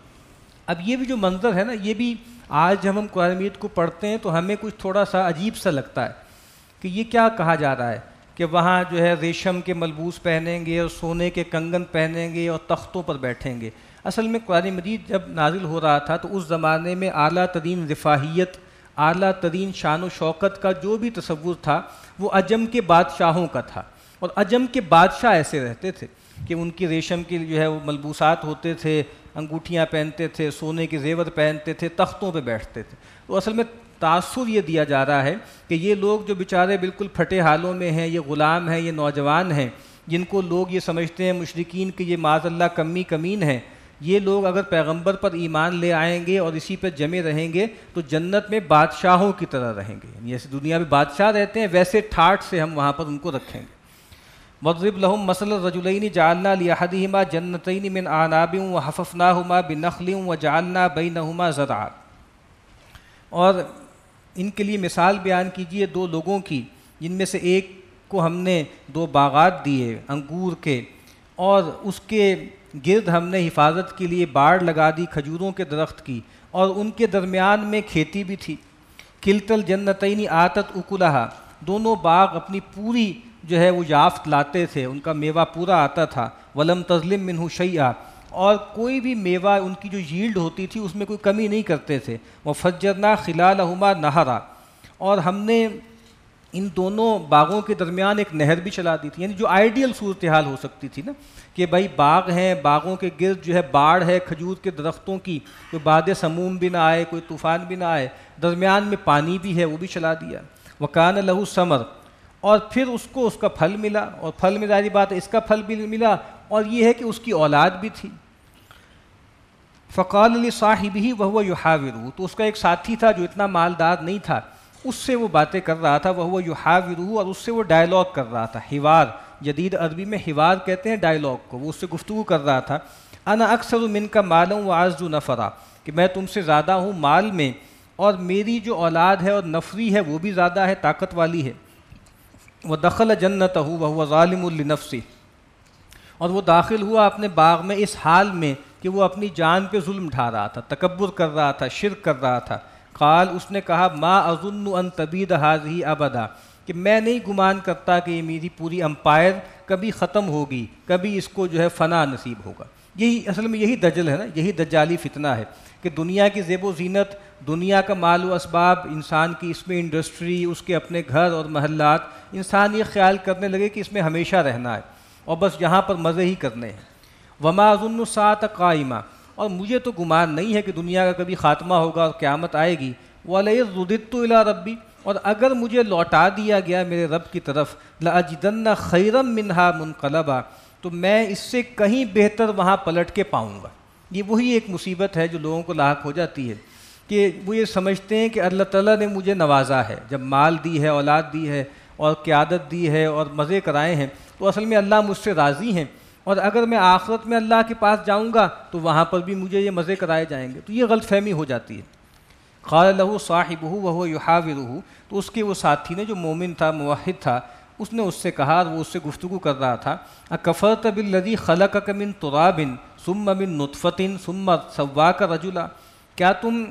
اب یہ بھی جو منظر ہے نا، یہ بھی آج جب ہم قرآن مجید کو پڑھتے ہیں تو ہمیں کچھ تھوڑا سا عجیب سا لگتا ہے کہ یہ کیا کہا جا رہا ہے کہ وہاں جو ہے ریشم کے ملبوس پہنیں گے اور سونے کے کنگن پہنیں گے اور تختوں پر بیٹھیں گے. اصل میں قرآن مجید جب نازل ہو رہا تھا تو اس زمانے میں اعلیٰ ترین رفاہیت، اعلیٰ ترین شان و شوکت کا جو بھی تصور تھا وہ عجم کے بادشاہوں کا تھا. اور عجم کے بادشاہ ایسے رہتے تھے کہ ان کی ریشم کی جو ہے وہ ملبوسات ہوتے تھے، انگوٹھیاں پہنتے تھے، سونے کے زیور پہنتے تھے، تختوں پہ بیٹھتے تھے. تو اصل میں تاثر یہ دیا جا رہا ہے کہ یہ لوگ جو بیچارے بالکل پھٹے حالوں میں ہیں، یہ غلام ہیں، یہ نوجوان ہیں جن کو لوگ یہ سمجھتے ہیں مشرکین کہ یہ معاذ اللہ کمی کمین ہیں، یہ لوگ اگر پیغمبر پر ایمان لے آئیں گے اور اسی پہ جمے رہیں گے تو جنت میں بادشاہوں کی طرح رہیں گے. یعنی جیسے دنیا میں بادشاہ رہتے ہیں ویسے ٹھاٹ سے ہم وہاں پر ان کو رکھیں گے. وَاضْرِبْ لَهُم مَثَلَ الرَّجُلَيْنِ جَعَلْنَا لِأَحَدِهِمَا جَنَّتَيْنِ مِنْ أَعْنَابٍ وَحَفَفْنَاهُمَا بِنَخْلٍ وَجَعَلْنَا بَيْنَهُمَا زَرْعًا. اور ان کے لیے مثال بیان کیجئے دو لوگوں کی جن میں سے ایک کو ہم نے 2 باغات دیے انگور کے، اور اس کے گرد ہم نے حفاظت کے لیے باڑ لگا دی کھجوروں کے درخت کی، اور ان کے درمیان میں کھیتی بھی تھی. کلتا الجنتین آتت اکلہا، دونوں باغ اپنی پوری جو ہے وہ یافت لاتے تھے، ان کا میوہ پورا آتا تھا. ولم تظلم منہ شیئا، اور کوئی بھی میوہ ان کی جو ییلڈ ہوتی تھی اس میں کوئی کمی نہیں کرتے تھے. وفجرنا خلالہما نہرا، اور ہم نے ان دونوں باغوں کے درمیان ایک نہر بھی چلا دی تھی. یعنی جو آئیڈیل صورتحال ہو سکتی تھی نا کہ بھائی باغ ہیں، باغوں کے گرد جو ہے باڑ ہے کھجور کے درختوں کی، کوئی باد سموم بھی نہ آئے، کوئی طوفان بھی نہ آئے، درمیان میں پانی بھی ہے وہ بھی چلا دیا. وکان لہ ثمر، اور پھر اس کو اس کا پھل ملا، اور پھل میں ظاہری بات ہے اس کا پھل بھی ملا، اور یہ ہے کہ اس کی اولاد بھی تھی. فقال لصاحبہ وہو یحاورہ، تو اس کا ایک ساتھی تھا جو اتنا مالدار نہیں تھا، اس سے وہ باتیں کر رہا تھا، وہو یحاورہ، اور اس سے وہ ڈائلاگ کر رہا تھا، حوار، جدید عربی میں حوار کہتے ہیں ڈائلاگ کو، وہ اس سے گفتگو کر رہا تھا، انا اکثر منک مالا واعز نفرا، کہ میں تم سے زیادہ ہوں مال میں، اور میری جو اولاد ہے اور نفری ہے وہ بھی زیادہ ہے، طاقت والی ہے، ودخل جنتہ وہو ظالم لنفسہ، اور وہ داخل ہوا اپنے باغ میں اس حال میں کہ وہ اپنی جان پہ ظلم ڈھا رہا تھا، تکبر کر رہا تھا، شرک کر رہا تھا۔ قال، اس نے کہا، ما اظن ان تبید ہذہ ابدا، کہ میں نہیں گمان کرتا کہ یہ میری پوری امپائر کبھی ختم ہوگی، کبھی اس کو جو ہے فنا نصیب ہوگا۔ یہی اصل میں یہی دجل ہے نا، یہی دجالی فتنہ ہے کہ دنیا کی زیب و زینت، دنیا کا مال و اسباب، انسان کی اس میں انڈسٹری، اس کے اپنے گھر اور محلات، انسان یہ خیال کرنے لگے کہ اس میں ہمیشہ رہنا ہے اور بس یہاں پر مزے ہی کرنے ہیں۔ وما اظن الساعۃ قائمہ، اور مجھے تو گمان نہیں ہے کہ دنیا کا کبھی خاتمہ ہوگا اور قیامت آئے گی۔ وَلَئِن رُدِدتُّ إِلَىٰ رَبِّی، اور اگر مجھے لوٹا دیا گیا میرے رب کی طرف، لَأَجِدَنَّ خَيْرًا مِّنْهَا مُنْقَلَبًا، تو میں اس سے کہیں بہتر وہاں پلٹ کے پاؤں گا۔ یہ وہی ایک مصیبت ہے جو لوگوں کو لاحق ہو جاتی ہے کہ وہ یہ سمجھتے ہیں کہ اللہ تعالیٰ نے مجھے نوازا ہے، جب مال دی ہے، اولاد دی ہے اور قیادت دی ہے اور مزے کرائے ہیں، تو اصل میں اللہ مجھ سے راضی ہیں، اور اگر میں آخرت میں اللہ کے پاس جاؤں گا تو وہاں پر بھی مجھے یہ مزے کرائے جائیں گے، تو یہ غلط فہمی ہو جاتی ہے۔ قال له صاحبہ وهو يحاورہ، تو اس کے وہ ساتھی نے جو مومن تھا، موحد تھا، اس نے اس سے کہا، اور وہ اس سے گفتگو کر رہا تھا، اکفرت بالذی خلقک من تراب ثم من نطفۃ ثم سواک رجلا، کیا تم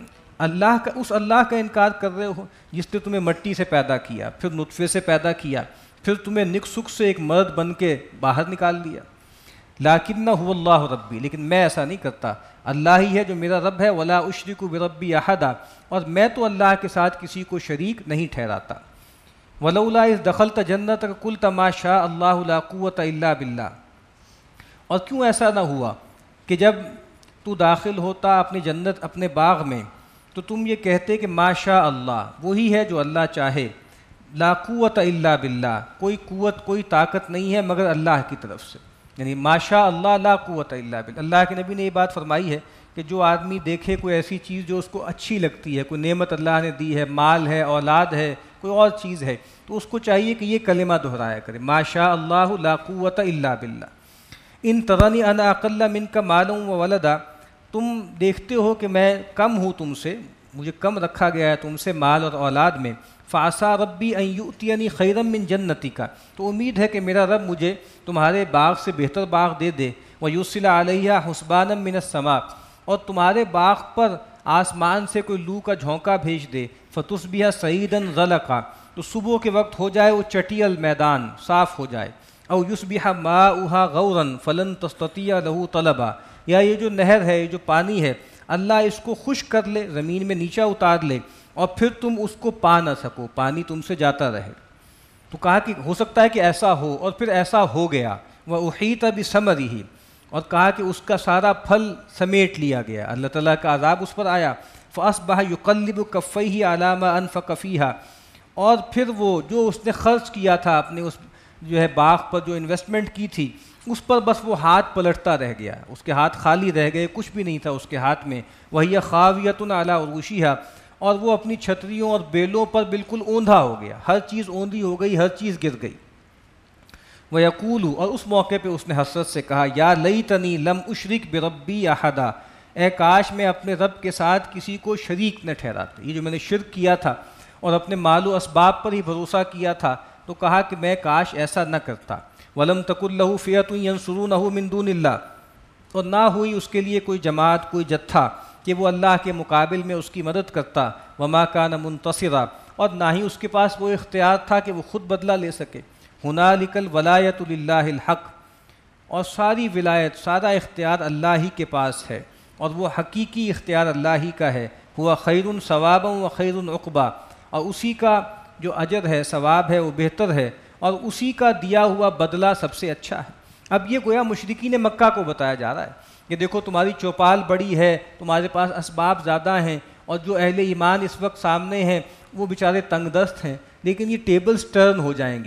اس اللہ کا انکار کر رہے ہو جس نے تمہیں مٹی سے پیدا کیا، پھر نطفے سے پیدا کیا، پھر تمہیں نک سک سے ایک مرد بن کے باہر نکال دیا۔ لیکنہ هو اللہ ربی، لیکن میں ایسا نہیں کرتا، اللہ ہی ہے جو میرا رب ہے، ولا اشرک بربی احدا، اور میں تو اللہ کے ساتھ کسی کو شریک نہیں ٹھہراتا۔ ولولا اذ دخلت جنتک قلت ما شاء اللہ لا قوۃ الا باللہ، اور کیوں ایسا نہ ہوا کہ جب تو داخل ہوتا اپنی جنت، اپنے باغ میں، تو تم یہ کہتے کہ ما شاء اللہ، وہی ہے جو اللہ چاہے، لا قوۃ الا باللہ، کوئی قوت کوئی طاقت نہیں ہے مگر اللہ کی طرف سے، یعنی ما شاء اللہ لا قوت الا باللہ۔ اللہ کے نبی نے یہ بات فرمائی ہے کہ جو آدمی دیکھے کوئی ایسی چیز جو اس کو اچھی لگتی ہے، کوئی نعمت اللہ نے دی ہے، مال ہے، اولاد ہے، کوئی اور چیز ہے، تو اس کو چاہیے کہ یہ کلمہ دہرایا کرے، ما شاء اللہ لا قوت الا باللہ۔ ان ترنی انا اقل منک مالا وولدا، تم دیکھتے ہو کہ میں کم ہوں تم سے، مجھے کم رکھا گیا ہے تم سے مال اور اولاد میں، فعسیٰ ربی ان یؤتینی خیرا من جنتک، تو امید ہے کہ میرا رب مجھے تمہارے باغ سے بہتر باغ دے دے، ویرسل علیہا حسبانا من السماء، اور تمہارے باغ پر آسمان سے کوئی لو کا جھونکا بھیج دے، فتصبح صعیدا زلقا، تو صبح کے وقت ہو جائے وہ چٹیل میدان، صاف ہو جائے، او یصبح ماؤہا غورا فلن تستطیع لہ طلبا، یا یہ جو نہر ہے، یہ جو پانی ہے، اللہ اس کو خشک کر لے، زمین میں نیچا اتار لے، اور پھر تم اس کو پا نہ سکو، پانی تم سے جاتا رہے۔ تو کہا کہ ہو سکتا ہے کہ ایسا ہو، اور پھر ایسا ہو گیا۔ وَأُحِيطَ بِثَمَرِهِ، اور کہا کہ اس کا سارا پھل سمیٹ لیا گیا، اللہ تعالیٰ کا عذاب اس پر آیا۔ فَأَصْبَحَ يُقَلِّبُ كَفَّيْهِ عَلَى مَا أَنفَقَ فِيهَا، اور پھر وہ جو اس نے خرچ کیا تھا اپنے اس جو ہے باغ پر، جو انویسٹمنٹ کی تھی، اس پر بس وہ ہاتھ پلٹتا رہ گیا، اس کے ہاتھ خالی رہ گئے، کچھ بھی نہیں تھا اس کے ہاتھ میں۔ وَهِيَ خَاوِيَةٌ عَلَى عُرُوشِهَا، اور وہ اپنی چھتریوں اور بیلوں پر بالکل اوندھا ہو گیا، ہر چیز اوندھی ہو گئی، ہر چیز گر گئی۔ وَيَقُولُ، اور اس موقع پہ اس نے حسرت سے کہا، یا لیتنی لم اشرک بربی احدا، اے کاش میں اپنے رب کے ساتھ کسی کو شریک نہ ٹھہراتا، یہ جو میں نے شرک کیا تھا اور اپنے مال و اسباب پر ہی بھروسہ کیا تھا، تو کہا کہ میں کاش ایسا نہ کرتا۔ وَلَمْ تَكُن لَهُ فِئَةٌ يَنصُرُونَهُ مِن دُونِ اللَّهِ، اور نہ ہوئی اس کے لیے کوئی جماعت، کوئی جتھا کہ وہ اللہ کے مقابل میں اس کی مدد کرتا۔ وَمَا كَانَ مُنتَصِرًا، اور نہ ہی اس کے پاس وہ اختیار تھا کہ وہ خود بدلہ لے سکے۔ هُنَالِكَ الْوَلَایَةُ لِلَّهِ الْحَقِّ، اور ساری ولایت، سارا اختیار اللہ ہی کے پاس ہے، اور وہ حقیقی اختیار اللہ ہی کا ہے۔ هُوَ خَيْرٌ ثَوَابًا وَخَيْرٌ عُقْبًا، اور اسی کا جو اجر ہے، ثواب ہے، وہ بہتر ہے، اور اسی کا دیا ہوا بدلہ سب سے اچھا ہے۔ اب یہ گویا مشرکین مکہ کو بتایا جا رہا ہے کہ دیکھو تمہاری چوپال بڑی ہے، تمہارے پاس اسباب زیادہ ہیں، اور جو اہل ایمان اس وقت سامنے ہیں وہ بیچارے تنگ دست ہیں، لیکن یہ ٹیبلز ٹرن ہو جائیں گی،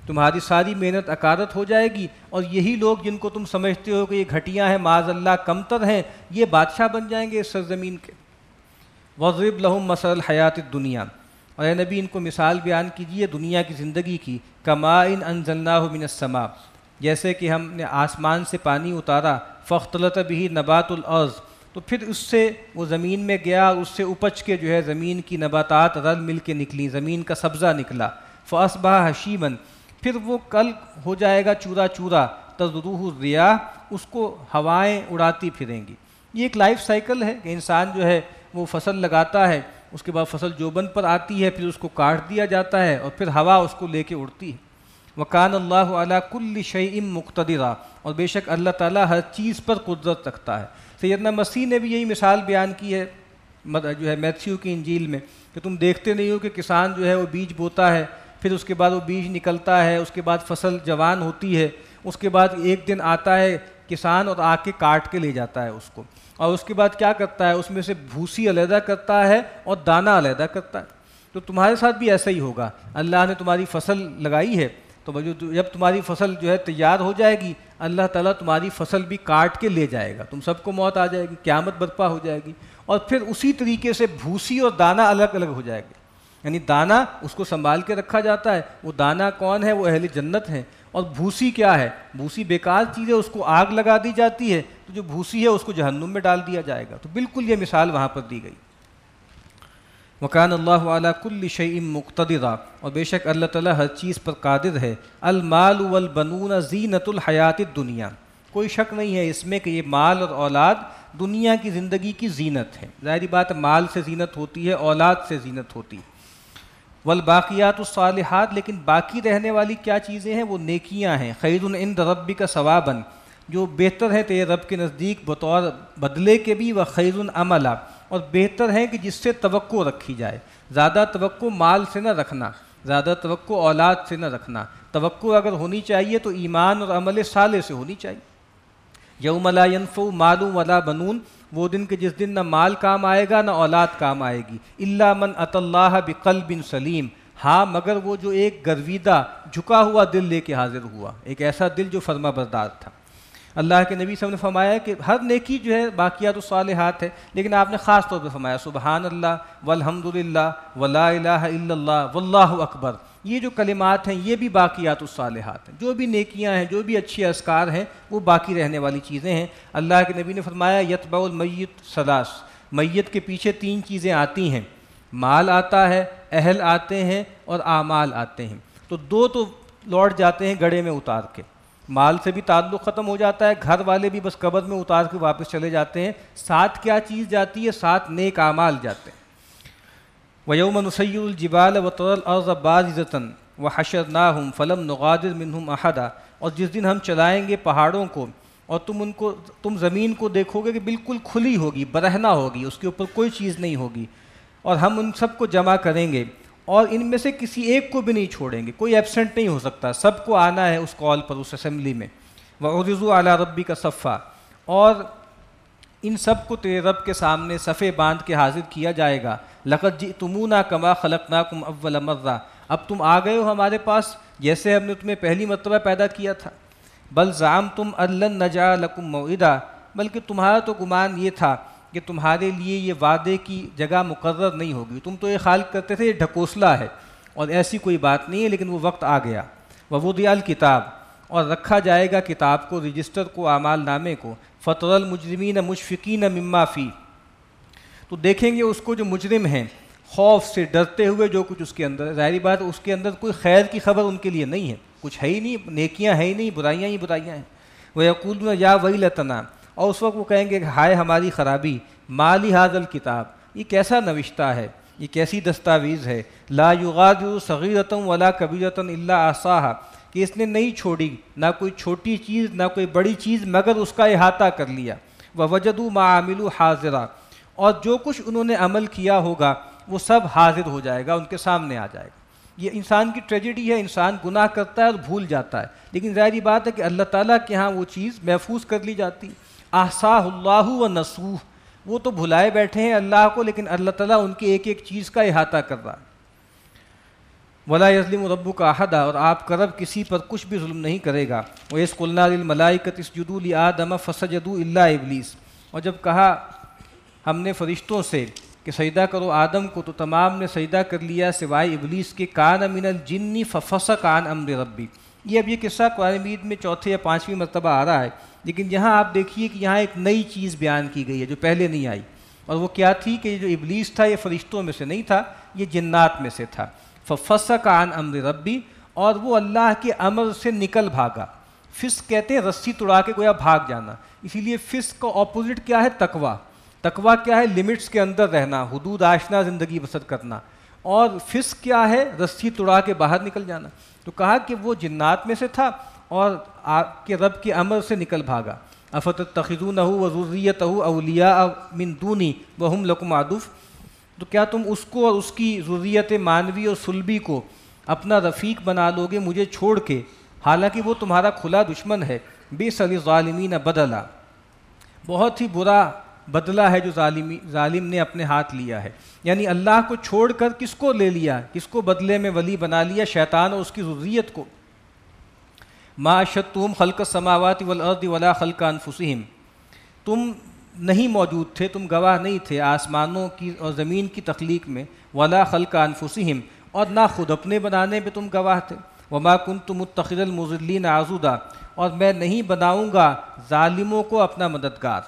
تمہاری ساری محنت اکارت ہو جائے گی، اور یہی لوگ جن کو تم سمجھتے ہو کہ یہ گھٹیاں ہیں، معاذ اللہ کمتر ہیں، یہ بادشاہ بن جائیں گے اس سرزمین کے۔ وَاضْرِبْ لَهُم مَثَلَ الْحَيَاةِ الدُّنْيَا، اور اے نبی ان کو مثال بیان کیجیے دنیا کی زندگی کی، كَمَاءٍ أَنزَلْنَاهُ مِنَ السَّمَاءِ، جیسے کہ ہم نے آسمان سے پانی اتارا، فاختلط به نبات الارض، تو پھر اس سے وہ زمین میں گیا، اس سے اپج کے جو ہے زمین کی نباتات رل مل کے نکلی، زمین کا سبزہ نکلا، فاصبح حشیما، پھر وہ کل ہو جائے گا چورا چورا، تذروہ الریاح، اس کو ہوائیں اڑاتی پھریں گی۔ یہ ایک لائف سائیکل ہے کہ انسان جو ہے وہ فصل لگاتا ہے، اس کے بعد فصل جوبن پر آتی ہے، پھر اس کو کاٹ دیا جاتا ہے، اور پھر ہوا اس کو لے کے اڑتی ہے۔ وَكَانَ اللَّهُ عَلَى كُلِّ شَيْءٍ مُقْتَدِرًا، اور بے شک اللہ تعالیٰ ہر چیز پر قدرت رکھتا ہے۔ سیدنا مسیح نے بھی یہی مثال بیان کی ہے جو ہے میتھیو کی انجیل میں، کہ تم دیکھتے نہیں ہو کہ کسان جو ہے وہ بیج بوتا ہے، پھر اس کے بعد وہ بیج نکلتا ہے، اس کے بعد فصل جوان ہوتی ہے، اس کے بعد ایک دن آتا ہے کسان اور آ کے کاٹ کے لے جاتا ہے اس کو، اور اس کے بعد کیا کرتا ہے، اس میں سے بھوسی علیحدہ کرتا ہے اور دانہ علیحدہ کرتا ہے۔ تو تمہارے ساتھ بھی ایسا ہی ہوگا، اللہ نے تمہاری فصل لگائی ہے، تو جب تمہاری فصل جو ہے تیار ہو جائے گی، اللہ تعالیٰ تمہاری فصل بھی کاٹ کے لے جائے گا، تم سب کو موت آ جائے گی، قیامت برپا ہو جائے گی، اور پھر اسی طریقے سے بھوسی اور دانہ الگ الگ ہو جائے گا۔ یعنی دانہ اس کو سنبھال کے رکھا جاتا ہے، وہ دانہ کون ہے، وہ اہل جنت ہیں، اور بھوسی کیا ہے، بھوسی بیکار چیز ہے، اس کو آگ لگا دی جاتی ہے، تو جو بھوسی ہے اس کو جہنم میں ڈال دیا جائے گا۔ تو بالکل یہ مثال وہاں پر دی گئی۔ وَكَانَ اللَّهُ عَلَى كُلِّ شَيْءٍ مُقْتَدِرًا، اور بے شک اللہ تعالیٰ ہر چیز پر قادر ہے۔ المال والبنون زینۃ الحیات الدنیا، کوئی شک نہیں ہے اس میں کہ یہ مال اور اولاد دنیا کی زندگی کی زینت ہے۔ ظاہری بات مال سے زینت ہوتی ہے، اولاد سے زینت ہوتی ہے۔ والباقیات الصالحات، لیکن باقی رہنے والی کیا چیزیں ہیں، وہ نیکیاں ہیں۔ خیر عند ربک ثوابا، جو بہتر ہے تیرے رب کے نزدیک بطور بدلے کے بھی، وخیر عملا، اور بہتر ہے کہ جس سے توقع رکھی جائے۔ زیادہ توقع مال سے نہ رکھنا، زیادہ توقع اولاد سے نہ رکھنا، توقع اگر ہونی چاہیے تو ایمان اور عمل صالح سے ہونی چاہیے۔ یوم لا ینفع مال ولا بنون، وہ دن کہ جس دن نہ مال کام آئے گا نہ اولاد کام آئے گی، الا من اتی اللہ بقلب سلیم، ہاں مگر وہ جو ایک گرویدہ جھکا ہوا دل لے کے حاضر ہوا، ایک ایسا دل جو فرما بردار تھا۔ اللہ کے نبی صلی اللہ علیہ وسلم نے فرمایا کہ ہر نیکی جو ہے باقیات الصالحات ہے، لیکن آپ نے خاص طور پہ فرمایا سبحان اللہ والحمد للہ ولا الہ الا اللہ واللہ اکبر، یہ جو کلمات ہیں یہ بھی باقیات الصالحات ہیں، جو بھی نیکیاں ہیں، جو بھی اچھے اذکار ہیں، وہ باقی رہنے والی چیزیں ہیں۔ اللہ کے نبی نے فرمایا یتبع المیت ثلاث، میت کے پیچھے تین چیزیں آتی ہیں، مال آتا ہے، اہل آتے ہیں، اور اعمال آتے ہیں۔ تو دو تو لوٹ جاتے ہیں گڑھے میں اتار کے، مال سے بھی تعلق ختم ہو جاتا ہے، گھر والے بھی بس قبر میں اتار کے واپس چلے جاتے ہیں، ساتھ کیا چیز جاتی ہے، ساتھ نیک اعمال جاتے ہیں۔ وَيَوْمَ نُسَيِّرُ الْجِبَالَ وَتَرَى الْأَرْضَ بَارِزَةً وَحَشَرْنَاهُمْ فَلَمْ نُغَادِرْ مِنْهُمْ أَحَدًا، اور جس دن ہم چلائیں گے پہاڑوں کو، اور تم زمین کو دیکھو گے کہ بالکل کھلی ہوگی، برہنہ ہوگی، اس کے اوپر کوئی چیز نہیں ہوگی، اور ہم ان سب کو جمع کریں گے، اور ان میں سے کسی ایک کو بھی نہیں چھوڑیں گے، کوئی ایبسنٹ نہیں ہو سکتا، سب کو آنا ہے اس کال پر، اس اسمبلی میں۔ وَعُرِضُوا عَلَىٰ رَبِّكَ صَفًّا، اور ان سب کو تیرے رب کے سامنے صفے باندھ کے حاضر کیا جائے گا۔ لَقَدْ جِئْتُمُونَا كَمَا خَلَقْنَاكُمْ أَوَّلَ مَرَّةٍ، اب تم آ گئے ہو ہمارے پاس جیسے ہم نے تمہیں پہلی مرتبہ پیدا کیا تھا۔ بل زعمتم ان لن نجعل لكم موعدا، بلکہ تمہارا تو گمان یہ تھا کہ تمہارے لیے یہ وعدے کی جگہ مقرر نہیں ہوگی، تم تو یہ خیال کرتے تھے یہ ڈھکوسلا ہے اور ایسی کوئی بات نہیں ہے، لیکن وہ وقت آ گیا۔ ووضع الکتاب، اور رکھا جائے گا کتاب کو، رجسٹر کو، اعمال نامے کو۔ فترى المجرمین مشفقین مما فیہ، تو دیکھیں گے اس کو جو مجرم ہیں خوف سے ڈرتے ہوئے جو کچھ اس کے اندر، ظاہری بات اس کے اندر کوئی خیر کی خبر ان کے لیے نہیں ہے، کچھ ہے ہی نہیں، نیکیاں ہے ہی نہیں، برائیاں ہی برائیاں ہیں۔ وَيَقُولُونَ يَا وَيْلَتَنَا، اور اس وقت وہ کہیں گے کہ ہائے ہماری خرابی، مَا لِهَٰذَا الْكِتَاب، یہ کیسا نوشتہ ہے، یہ کیسی دستاویز ہے، لَا يُغَادِرُ صَغِيرَةً وَلَا كَبِيرَةً إِلَّا أَحْصَاهَا، کہ اس نے نہیں چھوڑی نہ کوئی چھوٹی چیز نہ کوئی بڑی چیز مگر اس کا احاطہ کر لیا۔ وَوَجَدُوا مَا عَمِلُوا حَاضِرًا، اور جو کچھ انہوں نے عمل کیا ہوگا وہ سب حاضر ہو جائے گا، ان کے سامنے آ جائے گا۔ یہ انسان کی ٹریجڈی ہے، انسان گناہ کرتا ہے اور بھول جاتا ہے، لیکن ظاہری بات ہے کہ اللہ تعالیٰ کے ہاں وہ چیز محفوظ کر لی جاتی۔ احصاہ اللہ ونسوہ، وہ تو بھلائے بیٹھے ہیں اللہ کو، لیکن اللہ تعالیٰ ان کی ایک ایک چیز کا احاطہ کر رہا ہے۔ ولا یظلم ربک احدا، اور آپ کا رب کسی پر کچھ بھی ظلم نہیں کرے گا. وَإِذْ قُلْنَا لِلْمَلَائِكَةِ اسْجُدُوا لِآدَمَ فَسَجَدُوا إِلَّا إِبْلِيسَ، اور جب کہا ہم نے فرشتوں سے کہ سجدہ کرو آدم کو تو تمام نے سجدہ کر لیا سوائے ابلیس کے. کان من الجن ففسق عن امر ربی. یہ اب یہ قصہ قرآن مجید میں چوتھے یا پانچویں مرتبہ آ رہا ہے، لیکن یہاں آپ دیکھیے کہ یہاں ایک نئی چیز بیان کی گئی ہے جو پہلے نہیں آئی، اور وہ کیا تھی کہ یہ جو ابلیس تھا یہ فرشتوں میں سے نہیں تھا، یہ جنات میں سے تھا. ففسق عن امر ربی، اور وہ اللہ کے امر سے نکل بھاگا. فسق کہتے ہیں رسی توڑا کے گویا بھاگ جانا، اسی لیے فسق کا اپوزٹ کیا ہے؟ تقوی. تقوی کیا ہے؟ لمٹس کے اندر رہنا، حدود آشنا زندگی بسر کرنا. اور فسق کیا ہے؟ رسی توڑا کے باہر نکل جانا. تو کہا کہ وہ جنات میں سے تھا اور آپ کے رب کے امر سے نکل بھاگا. افتتخذونہ وذریتہ اولیاء من دونی وہم لکم عدو، تو کیا تم اس کو اور اس کی ذریت مانوی اور صلبی کو اپنا رفیق بنا لو گے مجھے چھوڑ کے، حالانکہ وہ تمہارا کھلا دشمن ہے. بئس للظالمین بدلا، بہت ہی برا بدلہ ہے جو ظالم نے اپنے ہاتھ لیا ہے. یعنی اللہ کو چھوڑ کر کس کو لے لیا؟ کس کو بدلے میں ولی بنا لیا؟ شیطان اور اس کی ذریت کو. ما اشہدتہم خلق السماوات والارض ولا خلق انفسہم، تم نہیں موجود تھے، تم گواہ نہیں تھے آسمانوں کی اور زمین کی تخلیق میں، ولا خلق انفسہم، اور نہ خود اپنے بنانے میں تم گواہ تھے. وما کنت متخذ المضلین عضدا، اور میں نہیں بناؤں گا ظالموں کو اپنا مددگار،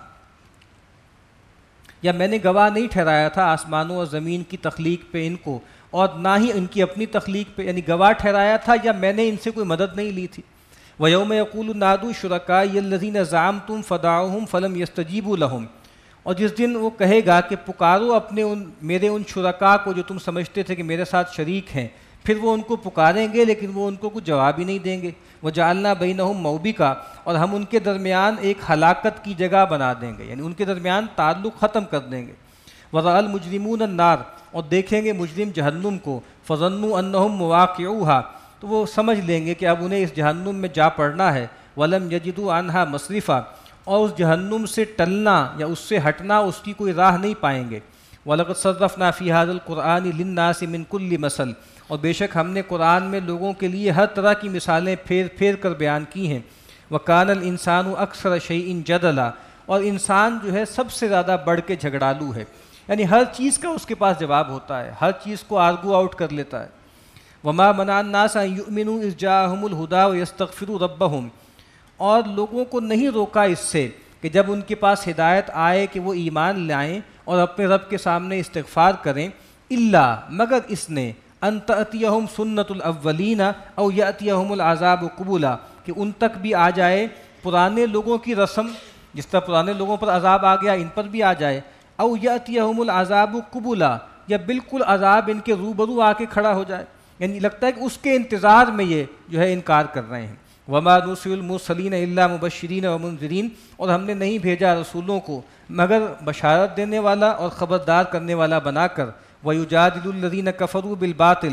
یا میں نے گواہ نہیں ٹھہرایا تھا آسمانوں اور زمین کی تخلیق پہ ان کو، اور نہ ہی ان کی اپنی تخلیق پہ، یعنی گواہ ٹھہرایا تھا یا میں نے ان سے کوئی مدد نہیں لی تھی. وَيَوْمَ يَقُولُ نَادُوا شُرَكَائِيَ الَّذِينَ زَعَمْتُمْ فَدَعُوهُمْ فَلَمْ يَسْتَجِيبُوا لَهُمْ، اور جس دن وہ کہے گا کہ پکارو اپنے میرے ان شرکاء کو جو تم سمجھتے تھے کہ میرے ساتھ شریک ہیں، پھر وہ ان کو پکاریں گے لیکن وہ ان کو کچھ جواب ہی نہیں دیں گے. وَجَعَلْنَا بَيْنَهُمْ مَوْبِقًا، اور ہم ان کے درمیان ایک ہلاکت کی جگہ بنا دیں گے، یعنی ان کے درمیان تعلق ختم کر دیں گے. وَرَأَى الْمُجْرِمُونَ النَّارَ، اور دیکھیں گے مجرم جہنم کو. فَظَنُّوا أَنَّهُمْ مُوَاقِعُوهَا، تو وہ سمجھ لیں گے کہ اب انہیں اس جہنم میں جا پڑنا ہے. وَلَمْ يَجِدُوا عَنْهَا مَصْرِفًا، اور اس جہنم سے ٹلنا یا اس سے ہٹنا اس کی کوئی راہ نہیں پائیں گے. وَلَقَدْ صَرَّفْنَا فِي هَذَا الْقُرْآنِ لِلنَّاسِ مِنْ كُلِّ مَثَلٍ، اور بے شک ہم نے قرآن میں لوگوں کے لیے ہر طرح کی مثالیں پھیر پھیر کر بیان کی ہیں. وَكَانَ الْإِنسَانُ أَكْثَرَ شَيْءٍ جَدَلًا، اور انسان جو ہے سب سے زیادہ بڑھ کے جھگڑالو ہے، یعنی ہر چیز کا اس کے پاس جواب ہوتا ہے، ہر چیز کو آرگو آؤٹ کر لیتا ہے. وَمَا مَنَعَ النَّاسَ أَن يُؤْمِنُوا إِذْ جَاءَهُمُ الْهُدَىٰ وَيَسْتَغْفِرُوا رَبَّهُمْ، اور لوگوں کو نہیں روکا اس سے کہ جب ان کے پاس ہدایت آئے کہ وہ ایمان لائیں اور اپنے رب کے سامنے استغفار کریں. الا، مگر اس نے، ان تأتیہم سنت الاولین او یأتیہم العذاب قبولا، کہ ان تک بھی آ جائے پرانے لوگوں کی رسم، جس طرح پرانے لوگوں پر عذاب آ گیا ان پر بھی آ جائے. او یأتیہم العذاب قبولا، یا بالکل عذاب ان کے روبرو آ کے کھڑا ہو جائے، یعنی لگتا ہے کہ اس کے انتظار میں یہ جو ہے انکار کر رہے ہیں. وما نرسل المرسلین الا مبشرین ومنذرین، اور ہم نے نہیں بھیجا رسولوں کو مگر بشارت دینے والا اور خبردار کرنے والا بنا کر. وَيُجَادِلُ الَّذِينَ كَفَرُوا بِالْبَاطِلِ،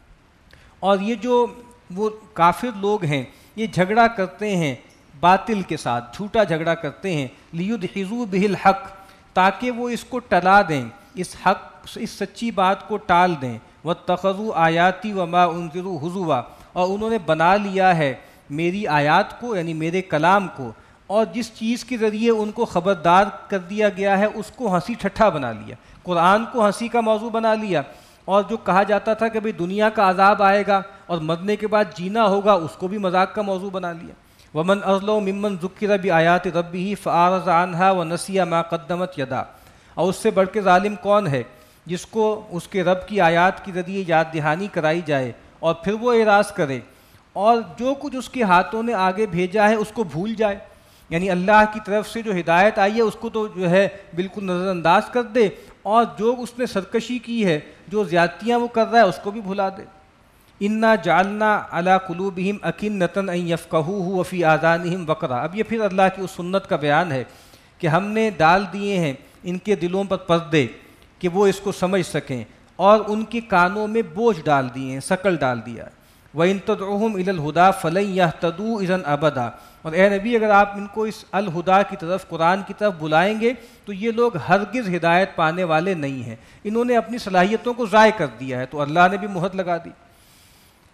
اور یہ جو وہ کافر لوگ ہیں یہ جھگڑا کرتے ہیں باطل کے ساتھ، جھوٹا جھگڑا کرتے ہیں. لِيُدْحِضُوا بِهِ الْحَقَّ، تاکہ وہ اس کو ٹلا دیں، اس حق، اس سچی بات کو ٹال دیں. وَاتَّخَذُوا آیَاتِي وَمَا أُنذِرُوا هُزُوًا، اور انہوں نے بنا لیا ہے میری آیات کو، یعنی میرے کلام کو، اور جس چیز کے ذریعے ان کو خبردار کر دیا گیا ہے اس کو ہنسی ٹھٹھا بنا لیا. قرآن کو ہنسی کا موضوع بنا لیا، اور جو کہا جاتا تھا کہ بھئی دنیا کا عذاب آئے گا اور مرنے کے بعد جینا ہوگا اس کو بھی مذاق کا موضوع بنا لیا. وَمَنْ أَظْلَمُ مِمَّنْ ذُكِّرَ بِآيَاتِ رَبِّهِ فَأَعْرَضَ عَنْهَا وَنَسِيَ مَا قَدَّمَتْ يَدَاهُ، اور اس سے بڑھ کے ظالم کون ہے جس کو اس کے رب کی آیات کے ذریعے یاد دہانی کرائی جائے اور پھر وہ اعراض کرے، اور جو کچھ اس کے ہاتھوں نے آگے بھیجا ہے اس کو بھول جائے، یعنی اللہ کی طرف سے جو ہدایت آئی ہے اس کو تو جو ہے بالکل نظر انداز کر دے، اور جو اس نے سرکشی کی ہے، جو زیادتیاں وہ کر رہا ہے اس کو بھی بھلا دے. انا جعلنا علی قلوبہم اکنۃ ان یفقہوہ وفی آذانہم وقرا. اب یہ پھر اللہ کی اس سنت کا بیان ہے کہ ہم نے ڈال دیے ہیں ان کے دلوں پر پردے کہ وہ اس کو سمجھ سکیں، اور ان کے کانوں میں بوجھ ڈال دیے ہیں، ثقل ڈال دیا ہے. وَإِن تَدْعُوهُمْ إِلَى الْهُدَىٰ فَلَن يَهْتَدُوا إِذًا أَبَدًا، اور اے نبی اگر آپ ان کو اس الہدا کی طرف، قرآن کی طرف بلائیں گے تو یہ لوگ ہرگز ہدایت پانے والے نہیں ہیں. انہوں نے اپنی صلاحیتوں کو ضائع کر دیا ہے، تو اللہ نے بھی مہر لگا دی.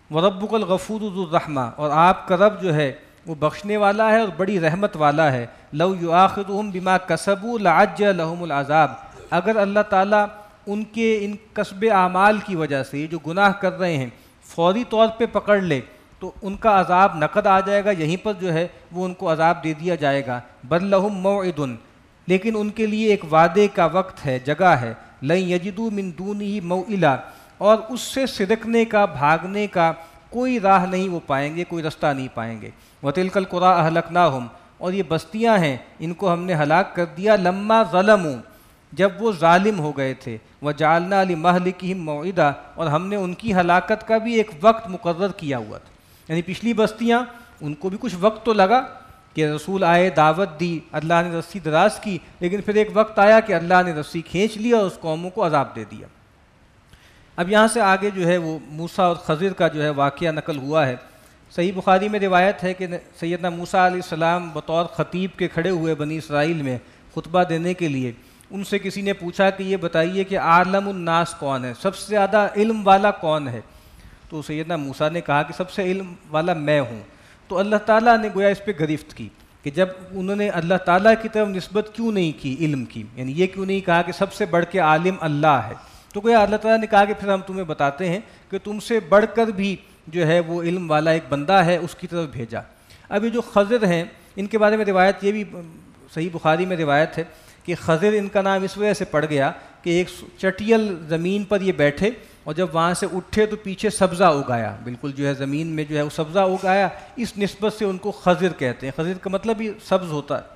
وربک الغفور ذو الرحمہ، اور آپ کا رب جو ہے وہ بخشنے والا ہے اور بڑی رحمت والا ہے. لو یؤاخذہم بما کسبوا لعجل لہم العذاب، اگر اللہ تعالیٰ ان کے ان کسب اعمال کی وجہ سے جو گناہ کر رہے ہیں فوری طور پہ پکڑ لے تو ان کا عذاب نقد آ جائے گا، یہیں پر جو ہے وہ ان کو عذاب دے دیا جائے گا. بل لہم موعد، لیکن ان کے لیے ایک وعدے کا وقت ہے، جگہ ہے. لن یجدوا من دونہ موئلا، اور اس سے سرکنے کا، بھاگنے کا کوئی راہ نہیں وہ پائیں گے، کوئی رستہ نہیں پائیں گے. وَتِلْكَ الْقُرَىٰ أَهْلَكْنَاهُمْ، اور یہ بستیاں ہیں ان کو ہم نے ہلاک کر دیا، لما ظلموا، جب وہ ظالم ہو گئے تھے. وَجَعَلْنَا لِمَهْلِكِهِمْ مَوْعِدًا، اور ہم نے ان کی ہلاکت کا بھی ایک وقت مقرر کیا ہوا تھا. یعنی پچھلی بستیاں ان کو بھی کچھ وقت تو لگا کہ رسول آئے، دعوت دی، اللہ نے رسی دراز کی، لیکن پھر ایک وقت آیا کہ اللہ نے رسی کھینچ لیا اور اس قوموں کو عذاب دے دیا. اب یہاں سے آگے جو ہے وہ موسیٰ اور خضر کا جو ہے واقعہ نقل ہوا ہے. صحیح بخاری میں روایت ہے کہ سیدنا موسیٰ علیہ السلام بطور خطیب کے کھڑے ہوئے بنی اسرائیل میں خطبہ دینے کے لیے. ان سے کسی نے پوچھا کہ یہ بتائیے کہ عالم الناس کون ہے، سب سے زیادہ علم والا کون ہے؟ تو سیدنا موسیٰ نے کہا کہ سب سے علم والا میں ہوں. تو اللہ تعالیٰ نے گویا اس پہ گرفت کی کہ جب انہوں نے اللہ تعالیٰ کی طرف نسبت کیوں نہیں کی علم کی، یعنی یہ کیوں نہیں کہا کہ سب سے بڑھ کے عالم اللہ ہے، تو گویا اللہ تعالیٰ نے کہا کہ پھر ہم تمہیں بتاتے ہیں کہ تم سے بڑھ کر بھی جو ہے وہ علم والا ایک بندہ ہے، اس کی طرف بھیجا. اب یہ جو خضر ہیں ان کے بارے میں روایت یہ بھی صحیح بخاری میں روایت ہے کہ خضر ان کا نام اس وجہ سے پڑ گیا کہ ایک چٹیل زمین پر یہ بیٹھے اور جب وہاں سے اٹھے تو پیچھے سبزہ اگایا، بالکل جو ہے زمین میں جو ہے وہ سبزہ اگایا، اس نسبت سے ان کو خضر کہتے ہیں. خضر کا مطلب ہی سبز ہوتا ہے.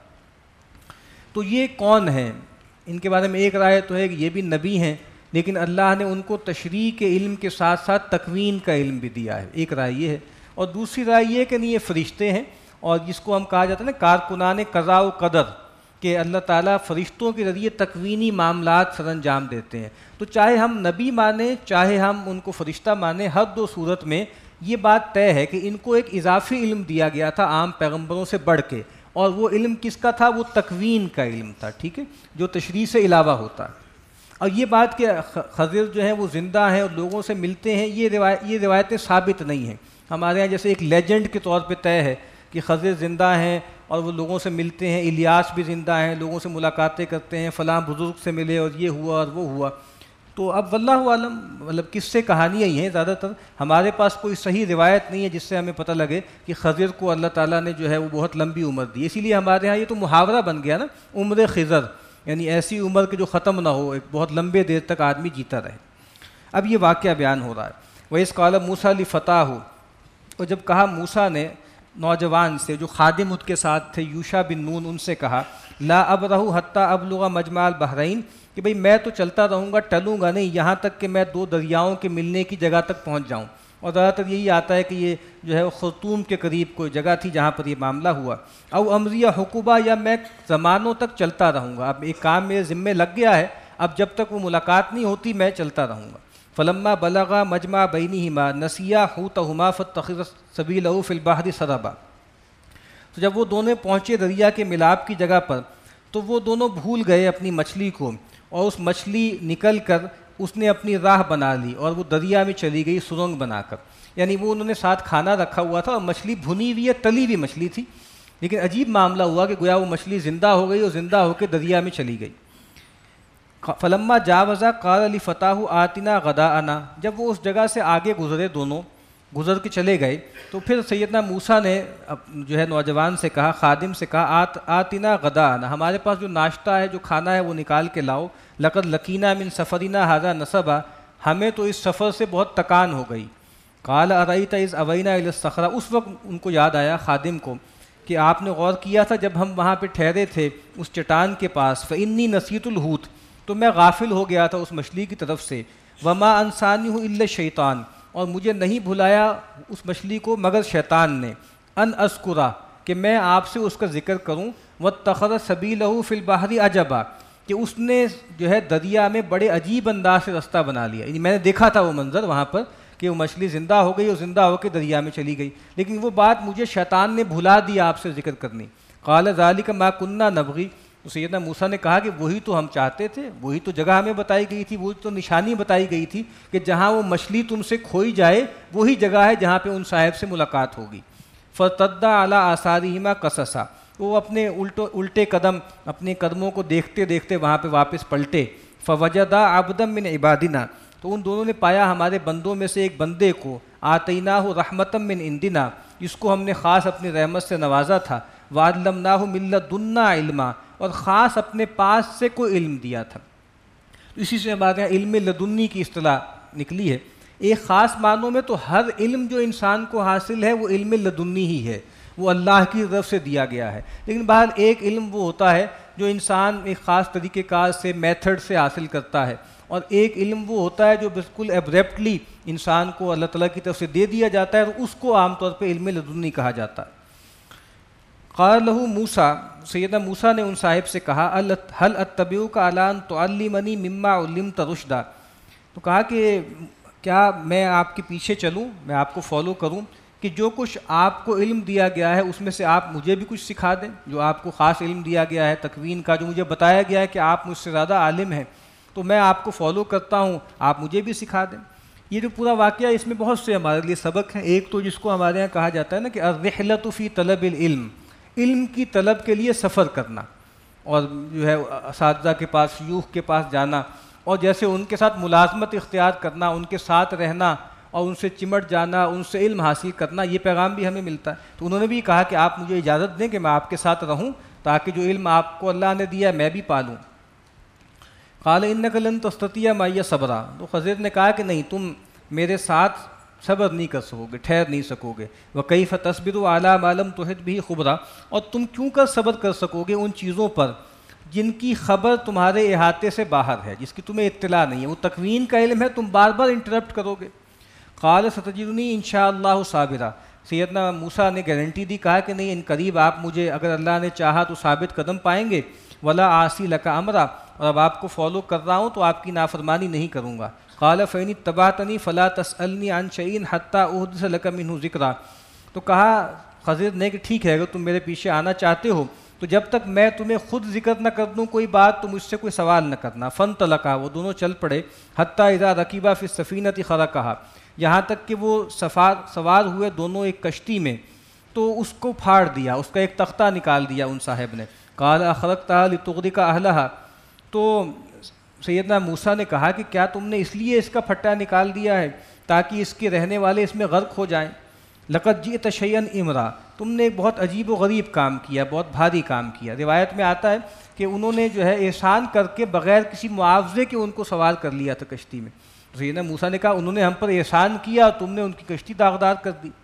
تو یہ کون ہیں؟ ان کے بارے میں ایک رائے تو ہے کہ یہ بھی نبی ہیں، لیکن اللہ نے ان کو تشریح کے علم کے ساتھ ساتھ تکوین کا علم بھی دیا ہے، ایک رائے یہ ہے. اور دوسری رائے یہ کہ نہیں یہ فرشتے ہیں، اور جس کو ہم کہا جاتا ہے نا کارکنان قضاء و قدر، کہ اللہ تعالیٰ فرشتوں کے ذریعے تکوینی معاملات سر انجام دیتے ہیں. تو چاہے ہم نبی مانیں چاہے ہم ان کو فرشتہ مانیں، ہر دو صورت میں یہ بات طے ہے کہ ان کو ایک اضافی علم دیا گیا تھا عام پیغمبروں سے بڑھ کے، اور وہ علم کس کا تھا؟ وہ تکوین کا علم تھا، ٹھیک ہے، جو تشریح سے علاوہ ہوتا ہے. اور یہ بات کہ خضر جو ہیں وہ زندہ ہیں اور لوگوں سے ملتے ہیں، یہ روایتیں ثابت نہیں ہیں. ہمارے ہاں جیسے ایک لیجنڈ کے طور پہ طے ہے کہ خضر زندہ ہیں اور وہ لوگوں سے ملتے ہیں، الیاس بھی زندہ ہیں، لوگوں سے ملاقاتیں کرتے ہیں، فلاں بزرگ سے ملے اور یہ ہوا اور وہ ہوا. تو اب واللہ عالم، مطلب کس سے کہانیاں ہی ہیں زیادہ تر، ہمارے پاس کوئی صحیح روایت نہیں ہے جس سے ہمیں پتہ لگے کہ خضر کو اللہ تعالیٰ نے جو ہے وہ بہت لمبی عمر دی. اسی لیے ہمارے ہاں یہ تو محاورہ بن گیا نا، عمر خضر، یعنی ایسی عمر کہ جو ختم نہ ہو، ایک بہت لمبے دیر تک آدمی جیتا رہے. اب یہ واقعہ بیان ہو رہا ہے. وَإِذْ قَالَ مُوسَىٰ لِفَتَاهُ، اور جب کہا موسیٰ نے نوجوان سے جو خادم اس کے ساتھ تھے یوشع بن نون، ان سے کہا لا ابرح حتیٰ ابلغ مجمع البحرین، کہ بھئی میں تو چلتا رہوں گا، ٹلوں گا نہیں یہاں تک کہ میں دو دریاؤں کے ملنے کی جگہ تک پہنچ جاؤں. اور زیادہ تر یہی آتا ہے کہ یہ جو ہے خرطوم کے قریب کوئی جگہ تھی جہاں پر یہ معاملہ ہوا. او امریہ حقوبہ، یا میں زمانوں تک چلتا رہوں گا، اب ایک کام میرے ذمے لگ گیا ہے، اب جب تک وہ ملاقات نہیں ہوتی میں چلتا رہوں گا. فلما بلغا مجمع بینہما نسیا حوتہما فاتخذ سبیلہ فی البحر سربا، تو جب وہ دونوں پہنچے دریا کے ملاپ کی جگہ پر تو وہ دونوں بھول گئے اپنی مچھلی کو، اور اس مچھلی نکل کر اس نے اپنی راہ بنا لی اور وہ دریا میں چلی گئی سرنگ بنا کر. یعنی وہ انہوں نے ساتھ کھانا رکھا ہوا تھا اور مچھلی بھنی ہوئی ہے، تلی ہوئی مچھلی تھی، لیکن عجیب معاملہ ہوا کہ گویا وہ مچھلی زندہ ہو گئی اور زندہ ہو کے دریا میں چلی گئی. فلما جاوزا قال لفتاہ آتنا غداءنا، جب وہ اس جگہ سے آگے گزرے، دونوں گزر کے چلے گئے، تو پھر سیدنا موسیٰ نے جو ہے نوجوان سے کہا، خادم سے کہا آتنا غداءنا، ہمارے پاس جو ناشتہ ہے، جو کھانا ہے وہ نکال کے لاؤ. لقد لقینا من سفرنا ھذا نصبا، ہمیں تو اس سفر سے بہت تکان ہو گئی. قال ارأیت اذ اوینا الی الصخرہ، اس وقت ان کو یاد آیا خادم کو کہ آپ نے غور کیا تھا جب ہم وہاں پہ ٹھہرے تھے اس چٹان کے پاس، فإنی نسیت الحوت، تو میں غافل ہو گیا تھا اس مچھلی کی طرف سے، وما انسانیہ الا الشیطان، اور مجھے نہیں بھلایا اس مچھلی کو مگر شیطان نے، ان اذکرہ، کہ میں آپ سے اس کا ذکر کروں، واتخذ سبیلہ فی البحر عجبا، کہ اس نے جو ہے دریا میں بڑے عجیب انداز سے رستہ بنا لیا. یعنی میں نے دیکھا تھا وہ منظر وہاں پر کہ وہ مچھلی زندہ ہو گئی اور زندہ ہو کے دریا میں چلی گئی، لیکن وہ بات مجھے شیطان نے بھلا دی آپ سے ذکر کرنی. قال ذلک ما کنا نبغی، تو سیدنا موسیٰ نے کہا کہ وہی تو ہم چاہتے تھے، وہی تو جگہ ہمیں بتائی گئی تھی، وہی تو نشانی بتائی گئی تھی کہ جہاں وہ مچھلی تم سے کھوئی جائے وہی جگہ ہے جہاں پہ ان صاحب سے ملاقات ہوگی۔ فَارْتَدَّ عَلَىٰ آثَارِهِمَا قَصَصًا، وہ اپنے الٹے قدم اپنے قدموں کو دیکھتے دیکھتے وہاں پہ واپس پلٹے۔ فَوَجَدَا عَبْدًا مِّنْ عِبَادِنَا، تو ان دونوں نے پایا ہمارے بندوں میں سے ایک بندے کو، آتَيْنَاهُ رَحْمَةً مِّنْ عِنْدِنَا، جس کو ہم نے خاص اپنی رحمت سے نوازا تھا، وَعَلَّمْنَاهُ مِن لَّدُنَّا عِلْمًا، اور خاص اپنے پاس سے کوئی علم دیا تھا۔ اسی سے ہمارے یہاں علم لدنی کی اصطلاح نکلی ہے۔ ایک خاص معنوں میں تو ہر علم جو انسان کو حاصل ہے وہ علم لدنی ہی ہے، وہ اللہ کی طرف سے دیا گیا ہے، لیکن بہرحال ایک علم وہ ہوتا ہے جو انسان ایک خاص طریقہ کار سے میتھڈ سے حاصل کرتا ہے، اور ایک علم وہ ہوتا ہے جو بالکل ایبریپٹلی انسان کو اللہ تعالیٰ کی طرف سے دے دیا جاتا ہے، اور اس کو عام طور پہ علم لدنی کہا جاتا ہے۔ قال له موسیٰ، سیدنا موسیٰ نے ان صاحب سے کہا، هل اتبعک علی ان تعلمنی مما علمت رشدا، تو کہا کہ کیا میں آپ کے پیچھے چلوں، میں آپ کو فالو کروں کہ جو کچھ آپ کو علم دیا گیا ہے اس میں سے آپ مجھے بھی کچھ سکھا دیں، جو آپ کو خاص علم دیا گیا ہے تکوین کا، جو مجھے بتایا گیا ہے کہ آپ مجھ سے زیادہ عالم ہیں، تو میں آپ کو فالو کرتا ہوں، آپ مجھے بھی سکھا دیں۔ یہ جو پورا واقعہ اس میں بہت سے ہمارے لیے سبق ہیں۔ ایک تو جس کو ہمارے یہاں کہا جاتا ہے نا کہ الرحلۃ فی طلب العلم، علم کی طلب کے لیے سفر کرنا، اور جو ہے اساتذہ کے پاس، شیوخ کے پاس جانا، اور جیسے ان کے ساتھ ملازمت اختیار کرنا، ان کے ساتھ رہنا اور ان سے چمٹ جانا، ان سے علم حاصل کرنا، یہ پیغام بھی ہمیں ملتا ہے۔ تو انہوں نے بھی کہا کہ آپ مجھے اجازت دیں کہ میں آپ کے ساتھ رہوں تاکہ جو علم آپ کو اللہ نے دیا ہے میں بھی پالوں۔ قال انک لن تستطیع معی صبرا، تو خضر نے کہا کہ نہیں، تم میرے ساتھ صبر نہیں کر سکو گے، ٹھہر نہیں سکو گے۔ وکیف تصبر علی ما لم تحط به خبرا، اور تم کیوں کر صبر کر سکو گے ان چیزوں پر جن کی خبر تمہارے احاطے سے باہر ہے، جس کی تمہیں اطلاع نہیں ہے، وہ تکوین کا علم ہے، تم بار بار انٹرپٹ کرو گے۔ قال ستجدنی انشاءاللہ صابرا، سیدنا موسیٰ نے گارنٹی دی، کہا کہ نہیں، ان قریب آپ مجھے اگر اللہ نے چاہا تو ثابت قدم پائیں گے۔ ولا عاصی لک امرا، اور اب آپ کو فالو کر رہا ہوں تو آپ کی نافرمانی نہیں کروں گا۔ قال فإن اتبعتنی فلا تسألنی عن شیء حتی احدث لک منہ ذکرا، تو کہا خضر نے کہ ٹھیک ہے، اگر تم میرے پیچھے آنا چاہتے ہو تو جب تک میں تمہیں خود ذکر نہ کر دوں کوئی بات تو مجھ سے کوئی سوال نہ کرنا۔ فانطلقا، وہ دونوں چل پڑے، حتی اذا رکبا فی السفینۃ خرقھا، یہاں تک کہ وہ سوار ہوئے دونوں ایک کشتی میں، تو اس کو پھاڑ دیا، اس کا ایک تختہ نکال دیا ان صاحب نے۔ قال اخرقتھا لتغرق اہلھا، تو سیدنا موسیٰ نے کہا کہ کیا تم نے اس لیے اس کا پھٹا نکال دیا ہے تاکہ اس کے رہنے والے اس میں غرق ہو جائیں؟ لقد جئت شیئا امرا، تم نے ایک بہت عجیب و غریب کام کیا، بہت بھاری کام کیا۔ روایت میں آتا ہے کہ انہوں نے جو ہے احسان کر کے بغیر کسی معاوضے کے ان کو سوار کر لیا تھا کشتی میں۔ سیدنا موسیٰ نے کہا انہوں نے ہم پر احسان کیا، تم نے ان کی کشتی داغدار کر دی۔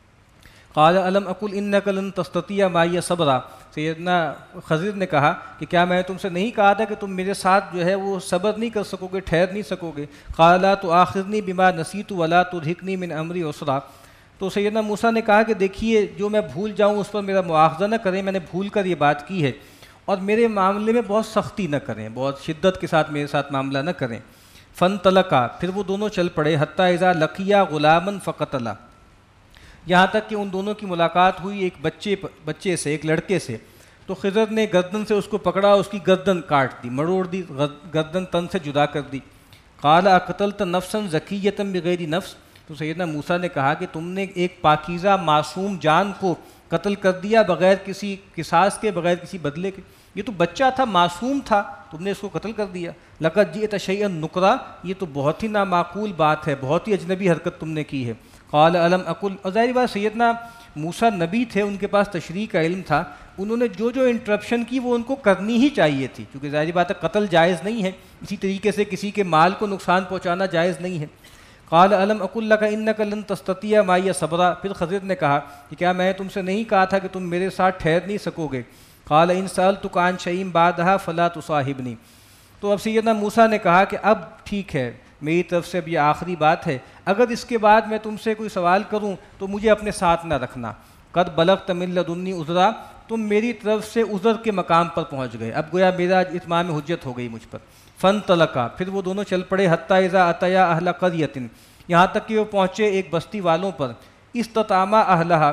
قال الم اقل انک لن تستطیع معی صبرا، سیدنا خضر نے کہا کہ کیا میں تم سے نہیں کہا تھا کہ تم میرے ساتھ جو ہے وہ صبر نہیں کر سکو گے، ٹھہر نہیں سکو گے؟ قال لا تؤاخذنی بما نسیت ولا ترهقنی من امری عسرا، تو سیدنا موسیٰ نے کہا کہ دیکھیے جو میں بھول جاؤں اس پر میرا مواخذہ نہ کریں، میں نے بھول کر یہ بات کی ہے، اور میرے معاملے میں بہت سختی نہ کریں، بہت شدت کے ساتھ میرے ساتھ معاملہ نہ کریں۔ فانطلقا، پھر وہ دونوں چل پڑے، حتی اذا لقیا غلاما فقتلا، یہاں تک کہ ان دونوں کی ملاقات ہوئی ایک بچے سے، ایک لڑکے سے، تو خضر نے گردن سے اس کو پکڑا، اس کی گردن کاٹ دی، مروڑ دی، گردن تن سے جدا کر دی۔ قال اقتلت نفسا زکیۃ بغیر نفس، تو سیدنا موسیٰ نے کہا کہ تم نے ایک پاکیزہ معصوم جان کو قتل کر دیا بغیر کسی قصاص کے، بغیر کسی بدلے کے، یہ تو بچہ تھا، معصوم تھا، تم نے اس کو قتل کر دیا۔ لقد جئت شیئا نکرا، یہ تو بہت ہی نامعقول بات ہے، بہت ہی اجنبی حرکت تم نے کی ہے۔ قال الم اقل، اور ظاہر بات سیدنا موسیٰ نبی تھے، ان کے پاس تشریح کا علم تھا، انہوں نے جو انٹرپشن کی وہ ان کو کرنی ہی چاہیے تھی، کیونکہ ظاہر بات ہے قتل جائز نہیں ہے، اسی طریقے سے کسی کے مال کو نقصان پہنچانا جائز نہیں ہے۔ قال الم اقل لک انک لن تستطیع معی صبرا، پھر خضر نے کہا کہ کیا میں تم سے نہیں کہا تھا کہ تم میرے ساتھ ٹھہر نہیں سکو گے؟ قال ان سألتک عن شیء بعدھا فلا تصاحبنی، تو اب سیدنا موسیٰ نے کہا کہ اب ٹھیک ہے، میری طرف سے اب یہ آخری بات ہے، اگر اس کے بعد میں تم سے کوئی سوال کروں تو مجھے اپنے ساتھ نہ رکھنا۔ قد بلغت من لدنی عذرا، تم میری طرف سے عذر کے مقام پر پہنچ گئے، اب گویا میرا اتمام حجت ہو گئی مجھ پر۔ فانطلقا، پھر وہ دونوں چل پڑے، حتی اذا اتیا اہل قریۃ، یہاں تک کہ وہ پہنچے ایک بستی والوں پر۔ استطعما اہلھا،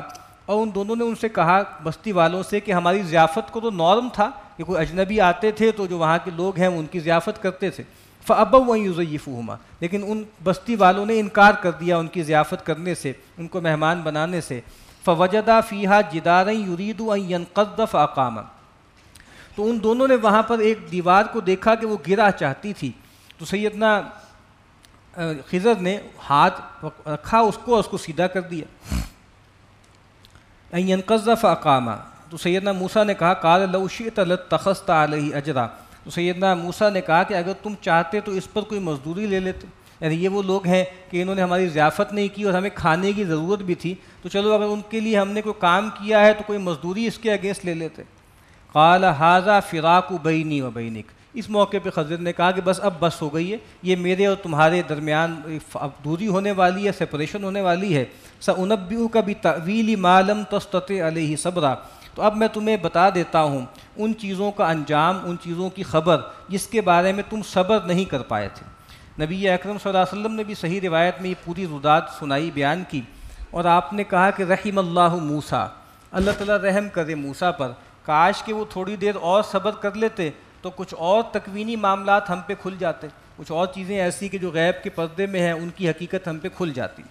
اور ان دونوں نے ان سے کہا بستی والوں سے کہ ہماری ضیافت کو تو نارم تھا کہ کوئی اجنبی آتے تھے تو جو وہاں کے لوگ ہیں ان کی ضیافت کرتے تھے، فَأَبَوْا أَن يُضَيِّفُوهُمَا، لیکن ان بستی والوں نے انکار کر دیا ان کی ضیافت کرنے سے، ان کو مہمان بنانے سے۔ فَوَجَدَا فِيهَا جِدَارًا يُرِيدُ أَن يَنقَضَّ فَأَقَامَ، تو ان دونوں نے وہاں پر ایک دیوار کو دیکھا کہ وہ گرا چاہتی تھی، تو سیدنا خضر نے ہاتھ رکھا اس کو اور اس کو سیدھا کر دیا۔ أَن يَنقَضَّ فَأَقَامَ، تو سیدنا موسیٰ نے کہا قَالَ لَوْ شِئْتَ لَاتَّخَذْتَ عَلَيْهِ أَجْرًا، تو سیدنا موسیٰ نے کہا کہ اگر تم چاہتے تو اس پر کوئی مزدوری لے لیتے، یعنی یہ وہ لوگ ہیں کہ انہوں نے ہماری ضیافت نہیں کی اور ہمیں کھانے کی ضرورت بھی تھی، تو چلو اگر ان کے لیے ہم نے کوئی کام کیا ہے تو کوئی مزدوری اس کے اگینسٹ لے لیتے۔ قال ھذا فراق بینی و بینک، اس موقع پہ خضر نے کہا کہ بس ہو گئی ہے، یہ میرے اور تمہارے درمیان اب دوری ہونے والی ہے، سپریشن ہونے والی ہے۔ سأنبئک بتأویل ما لم تستطع علیہ صبرا، تو اب میں تمہیں بتا دیتا ہوں ان چیزوں کا انجام، ان چیزوں کی خبر جس کے بارے میں تم صبر نہیں کر پائے تھے۔ نبی اکرم صلی اللہ علیہ وسلم نے بھی صحیح روایت میں یہ پوری رودات سنائی، بیان کی، اور آپ نے کہا کہ رحم اللہ موسیٰ، اللہ تعالیٰ رحم کرے موسیٰ پر، کاش کہ وہ تھوڑی دیر اور صبر کر لیتے تو کچھ اور تکوینی معاملات ہم پہ کھل جاتے، کچھ اور چیزیں ایسی کہ جو غیب کے پردے میں ہیں ان کی حقیقت ہم پہ کھل جاتی۔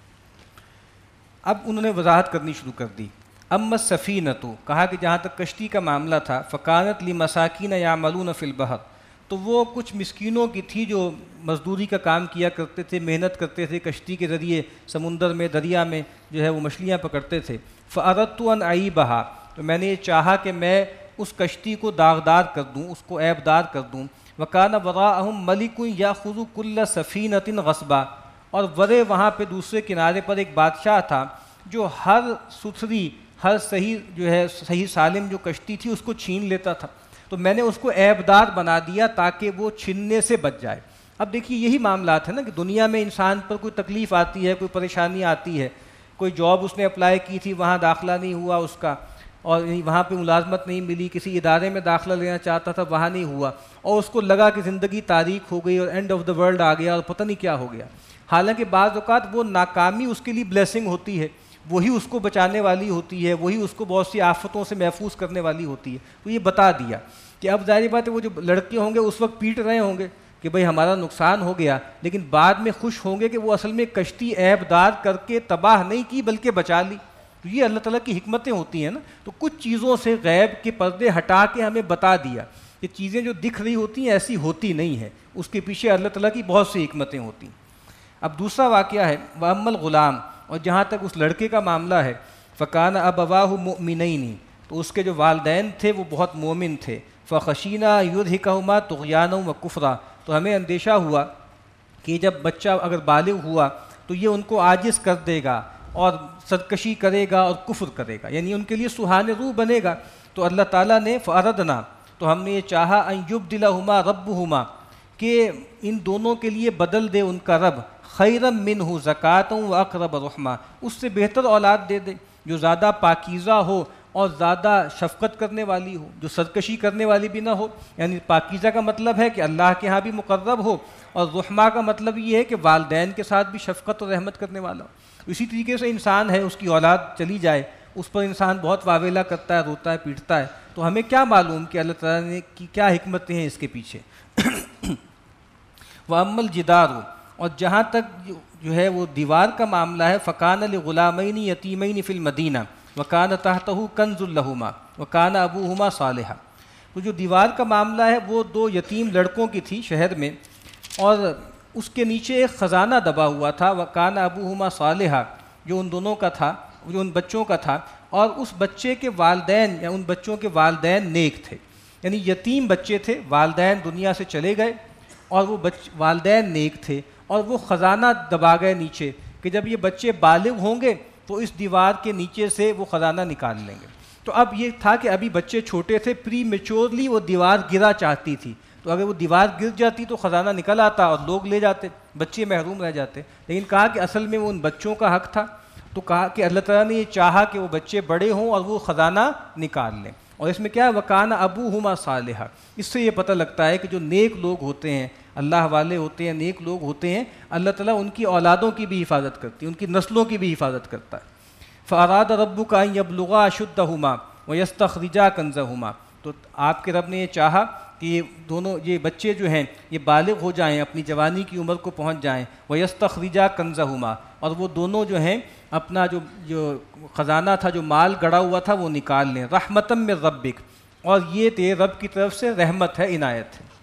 اب انہوں نے وضاحت کرنی شروع کر دی۔ اما السفینۃ، کہا کہ جہاں تک کشتی کا معاملہ تھا، فکانت لمساکین یعملون فی البحر، تو وہ کچھ مسکینوں کی تھی جو مزدوری کا کام کیا کرتے تھے، محنت کرتے تھے کشتی کے ذریعے، سمندر میں، دریا میں جو ہے وہ مچھلیاں پکڑتے تھے۔ فاردت ان اعیبھا، تو میں نے یہ چاہا کہ میں اس کشتی کو داغدار کر دوں، اس کو عیب دار کر دوں۔ وکان وراءہم ملک یاخذ کل سفینۃ غصبا، اور ورے وہاں پہ دوسرے کنارے پر ایک بادشاہ تھا جو ہر ستھری، ہر صحیح جو ہے صحیح سالم جو کشتی تھی اس کو چھین لیتا تھا، تو میں نے اس کو عیب دار بنا دیا تاکہ وہ چھیننے سے بچ جائے۔ اب دیکھیے یہی معاملات ہیں نا کہ دنیا میں انسان پر کوئی تکلیف آتی ہے، کوئی پریشانی آتی ہے، کوئی جاب اس نے اپلائی کی تھی وہاں داخلہ نہیں ہوا اس کا، اور وہاں پہ ملازمت نہیں ملی، کسی ادارے میں داخلہ لینا چاہتا تھا وہاں نہیں ہوا، اور اس کو لگا کہ زندگی تاریک ہو گئی اور اینڈ آف دا ورلڈ آ گیا اور پتہ نہیں کیا ہو گیا۔ حالانکہ بعض اوقات وہ ناکامی اس کے لیے بلیسنگ ہوتی ہے، وہی اس کو بچانے والی ہوتی ہے، وہی اس کو بہت سی آفتوں سے محفوظ کرنے والی ہوتی ہے۔ تو یہ بتا دیا کہ اب ظاہر بات ہے وہ جو لڑکے ہوں گے اس وقت پیٹ رہے ہوں گے کہ بھئی ہمارا نقصان ہو گیا، لیکن بعد میں خوش ہوں گے کہ وہ اصل میں کشتی عیب دار کر کے تباہ نہیں کی بلکہ بچا لی۔ تو یہ اللہ تعالیٰ کی حکمتیں ہوتی ہیں نا، تو کچھ چیزوں سے غیب کے پردے ہٹا کے ہمیں بتا دیا کہ چیزیں جو دکھ رہی ہوتی ہیں ایسی ہوتی نہیں ہیں، اس کے پیچھے اللہ تعالیٰ کی بہت سی حکمتیں ہوتی ہیں۔ اب دوسرا واقعہ ہے وَأَمَّا الْغُلَامُ، اور جہاں تک اس لڑکے کا معاملہ ہے، فَكَانَ أَبَوَاهُ مُؤْمِنَيْنِ، تو اس کے جو والدین تھے وہ بہت مومن تھے، فَخَشِينَا يُرْهِقَهُمَا طُغْيَانًا وَكُفْرًا، تو ہمیں اندیشہ ہوا کہ جب بچہ اگر بالغ ہوا تو یہ ان کو عاجز کر دے گا اور سرکشی کرے گا اور کفر کرے گا، یعنی ان کے لیے سبحان روح بنے گا۔ تو اللہ تعالیٰ نے فَأَرَدْنَا، تو ہم نے یہ چاہا أَن يُبْدِلَهُمَا رَبُّهُمَا، کہ ان دونوں کے لیے بدل دے ان کا رب، خیرم منہ زکاتً واقرب رحمہ، اس سے بہتر اولاد دے دے جو زیادہ پاکیزہ ہو اور زیادہ شفقت کرنے والی ہو، جو سرکشی کرنے والی بھی نہ ہو۔ یعنی پاکیزہ کا مطلب ہے کہ اللہ کے ہاں بھی مقرب ہو، اور رحمہ کا مطلب یہ ہے کہ والدین کے ساتھ بھی شفقت اور رحمت کرنے والا ہو۔ اسی طریقے سے انسان ہے، اس کی اولاد چلی جائے، اس پر انسان بہت واویلا کرتا ہے، روتا ہے، پیٹتا ہے، تو ہمیں کیا معلوم کہ اللہ تعالیٰ نے کی کیا حکمتیں ہیں اس کے پیچھے۔ وَأَمَّا الْجِدَارُ، اور جہاں تک جو ہے وہ دیوار کا معاملہ ہے، فَكَانَ لِغُلَامَيْنِ يَتِيمَيْنِ فِي الْمَدِينَةِ وَكَانَ تَحْتَهُ كَنْزٌ لَهُمَا وَكَانَ أَبُوهُمَا صَالِحًا، تو جو دیوار کا معاملہ ہے وہ دو یتیم لڑکوں کی تھی شہر میں، اور اس کے نیچے ایک خزانہ دبا ہوا تھا، وَكَانَ أَبُوهُمَا صَالِحًا، جو ان دونوں کا تھا، جو ان بچوں کا تھا، اور اس بچے کے والدین یا ان بچوں کے والدین نیک تھے، یعنی یتیم بچے تھے، والدین دنیا سے چلے گئے اور وہ والدین نیک تھے، اور وہ خزانہ دبا گئے نیچے کہ جب یہ بچے بالغ ہوں گے تو اس دیوار کے نیچے سے وہ خزانہ نکال لیں گے۔ تو اب یہ تھا کہ ابھی بچے چھوٹے تھے، پری میچورلی وہ دیوار گرا چاہتی تھی، تو اگر وہ دیوار گر جاتی تو خزانہ نکل آتا اور لوگ لے جاتے، بچے محروم رہ جاتے، لیکن کہا کہ اصل میں وہ ان بچوں کا حق تھا، تو کہا کہ اللہ تعالیٰ نے یہ چاہا کہ وہ بچے بڑے ہوں اور وہ خزانہ نکال لیں۔ اور اس میں کیا ہے، وَكَانَ أَبُوهُمَا صَالِحًا، اس سے یہ پتہ لگتا ہے کہ جو نیک لوگ ہوتے ہیں، اللہ والے ہوتے ہیں، نیک لوگ ہوتے ہیں، اللہ تعالیٰ ان کی اولادوں کی بھی حفاظت کرتی ہے، ان کی نسلوں کی بھی حفاظت کرتا ہے۔ فاراد ربک ان یبلغا اشدہما ویستخرجا کنزہما، تو آپ کے رب نے یہ چاہا کہ یہ دونوں یہ بچے جو ہیں یہ بالغ ہو جائیں، اپنی جوانی کی عمر کو پہنچ جائیں، ویستخرجا کنزہما، اور وہ دونوں جو ہیں اپنا جو خزانہ تھا، جو مال گڑا ہوا تھا وہ نکال لیں، رحمتم من ربک، اور یہ تیرے رب کی طرف سے رحمت ہے، عنایت ہے۔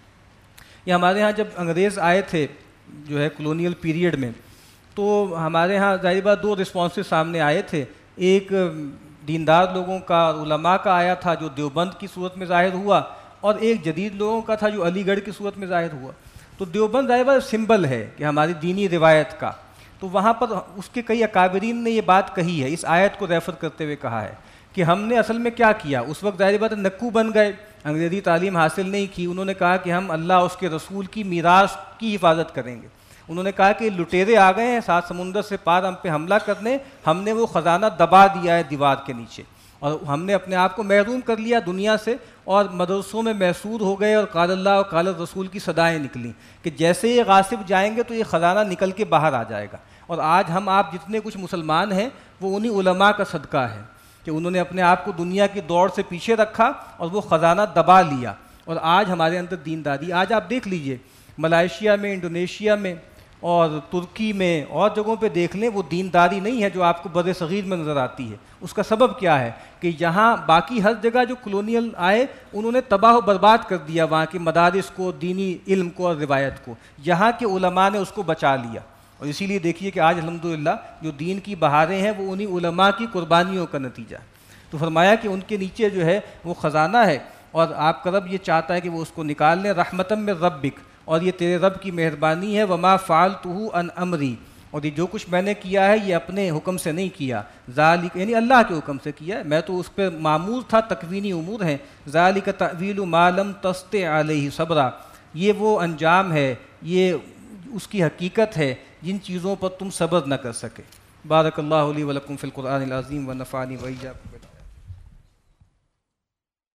یہ ہمارے ہاں جب انگریز آئے تھے جو ہے کلونیل پیریڈ میں، تو ہمارے ہاں ظاہر بات دو رسپانسز سامنے آئے تھے، ایک دیندار لوگوں کا، علماء کا آیا تھا جو دیوبند کی صورت میں ظاہر ہوا، اور ایک جدید لوگوں کا تھا جو علی گڑھ کی صورت میں ظاہر ہوا۔ تو دیوبند ظاہر بات سمبل ہے کہ ہماری دینی روایت کا، تو وہاں پر اس کے کئی اکابرین نے یہ بات کہی ہے، اس آیت کو ریفر کرتے ہوئے کہا ہے کہ ہم نے اصل میں کیا کیا، اس وقت ظاہر بات نکو بن گئے، انگریزی تعلیم حاصل نہیں کی، انہوں نے کہا کہ ہم اللہ اس کے رسول کی میراث کی حفاظت کریں گے، انہوں نے کہا کہ لٹیرے آ گئے ہیں 7 سمندر سے پار ہم پہ حملہ کرنے، ہم نے وہ خزانہ دبا دیا ہے دیوار کے نیچے، اور ہم نے اپنے آپ کو محروم کر لیا دنیا سے، اور مدرسوں میں محصور ہو گئے، اور قال اللہ اور قال الرسول کی صدائیں نکلیں کہ جیسے یہ غاصب جائیں گے تو یہ خزانہ نکل کے باہر آ جائے گا۔ اور آج ہم آپ جتنے کچھ مسلمان ہیں وہ انہی علماء کا صدقہ ہے کہ انہوں نے اپنے آپ کو دنیا کی دوڑ سے پیچھے رکھا اور وہ خزانہ دبا لیا، اور آج ہمارے اندر دینداری، آج آپ دیکھ لیجئے ملائیشیا میں، انڈونیشیا میں اور ترکی میں اور جگہوں پہ دیکھ لیں، وہ دینداری نہیں ہے جو آپ کو بر صغیر میں نظر آتی ہے۔ اس کا سبب کیا ہے کہ یہاں باقی ہر جگہ جو کلونیل آئے انہوں نے تباہ و برباد کر دیا وہاں کے مدارس کو، دینی علم کو اور روایت کو، یہاں کے علماء نے اس کو بچا لیا، اور اسی لیے دیکھیے کہ آج الحمدللہ جو دین کی بہاریں ہیں وہ انہی علماء کی قربانیوں کا نتیجہ ہے۔ تو فرمایا کہ ان کے نیچے جو ہے وہ خزانہ ہے، اور آپ کا رب یہ چاہتا ہے کہ وہ اس کو نکال لیں، رحمتم من ربک، اور یہ تیرے رب کی مہربانی ہے، وما فعلتہ عن امری، اور یہ جو کچھ میں نے کیا ہے یہ اپنے حکم سے نہیں کیا، ذالک یعنی اللہ کے حکم سے کیا ہے، میں تو اس پہ معمور تھا، تکوینی امور ہیں، ذالک تأویل ما لم تستطع علیہ صبرا، یہ وہ انجام ہے، یہ اس کی حقیقت ہے جن چیزوں پر تم صبر نہ کر سکے۔ بارک اللہ لی ولکم فی القرآن العظیم ونفعنی وإیاکم۔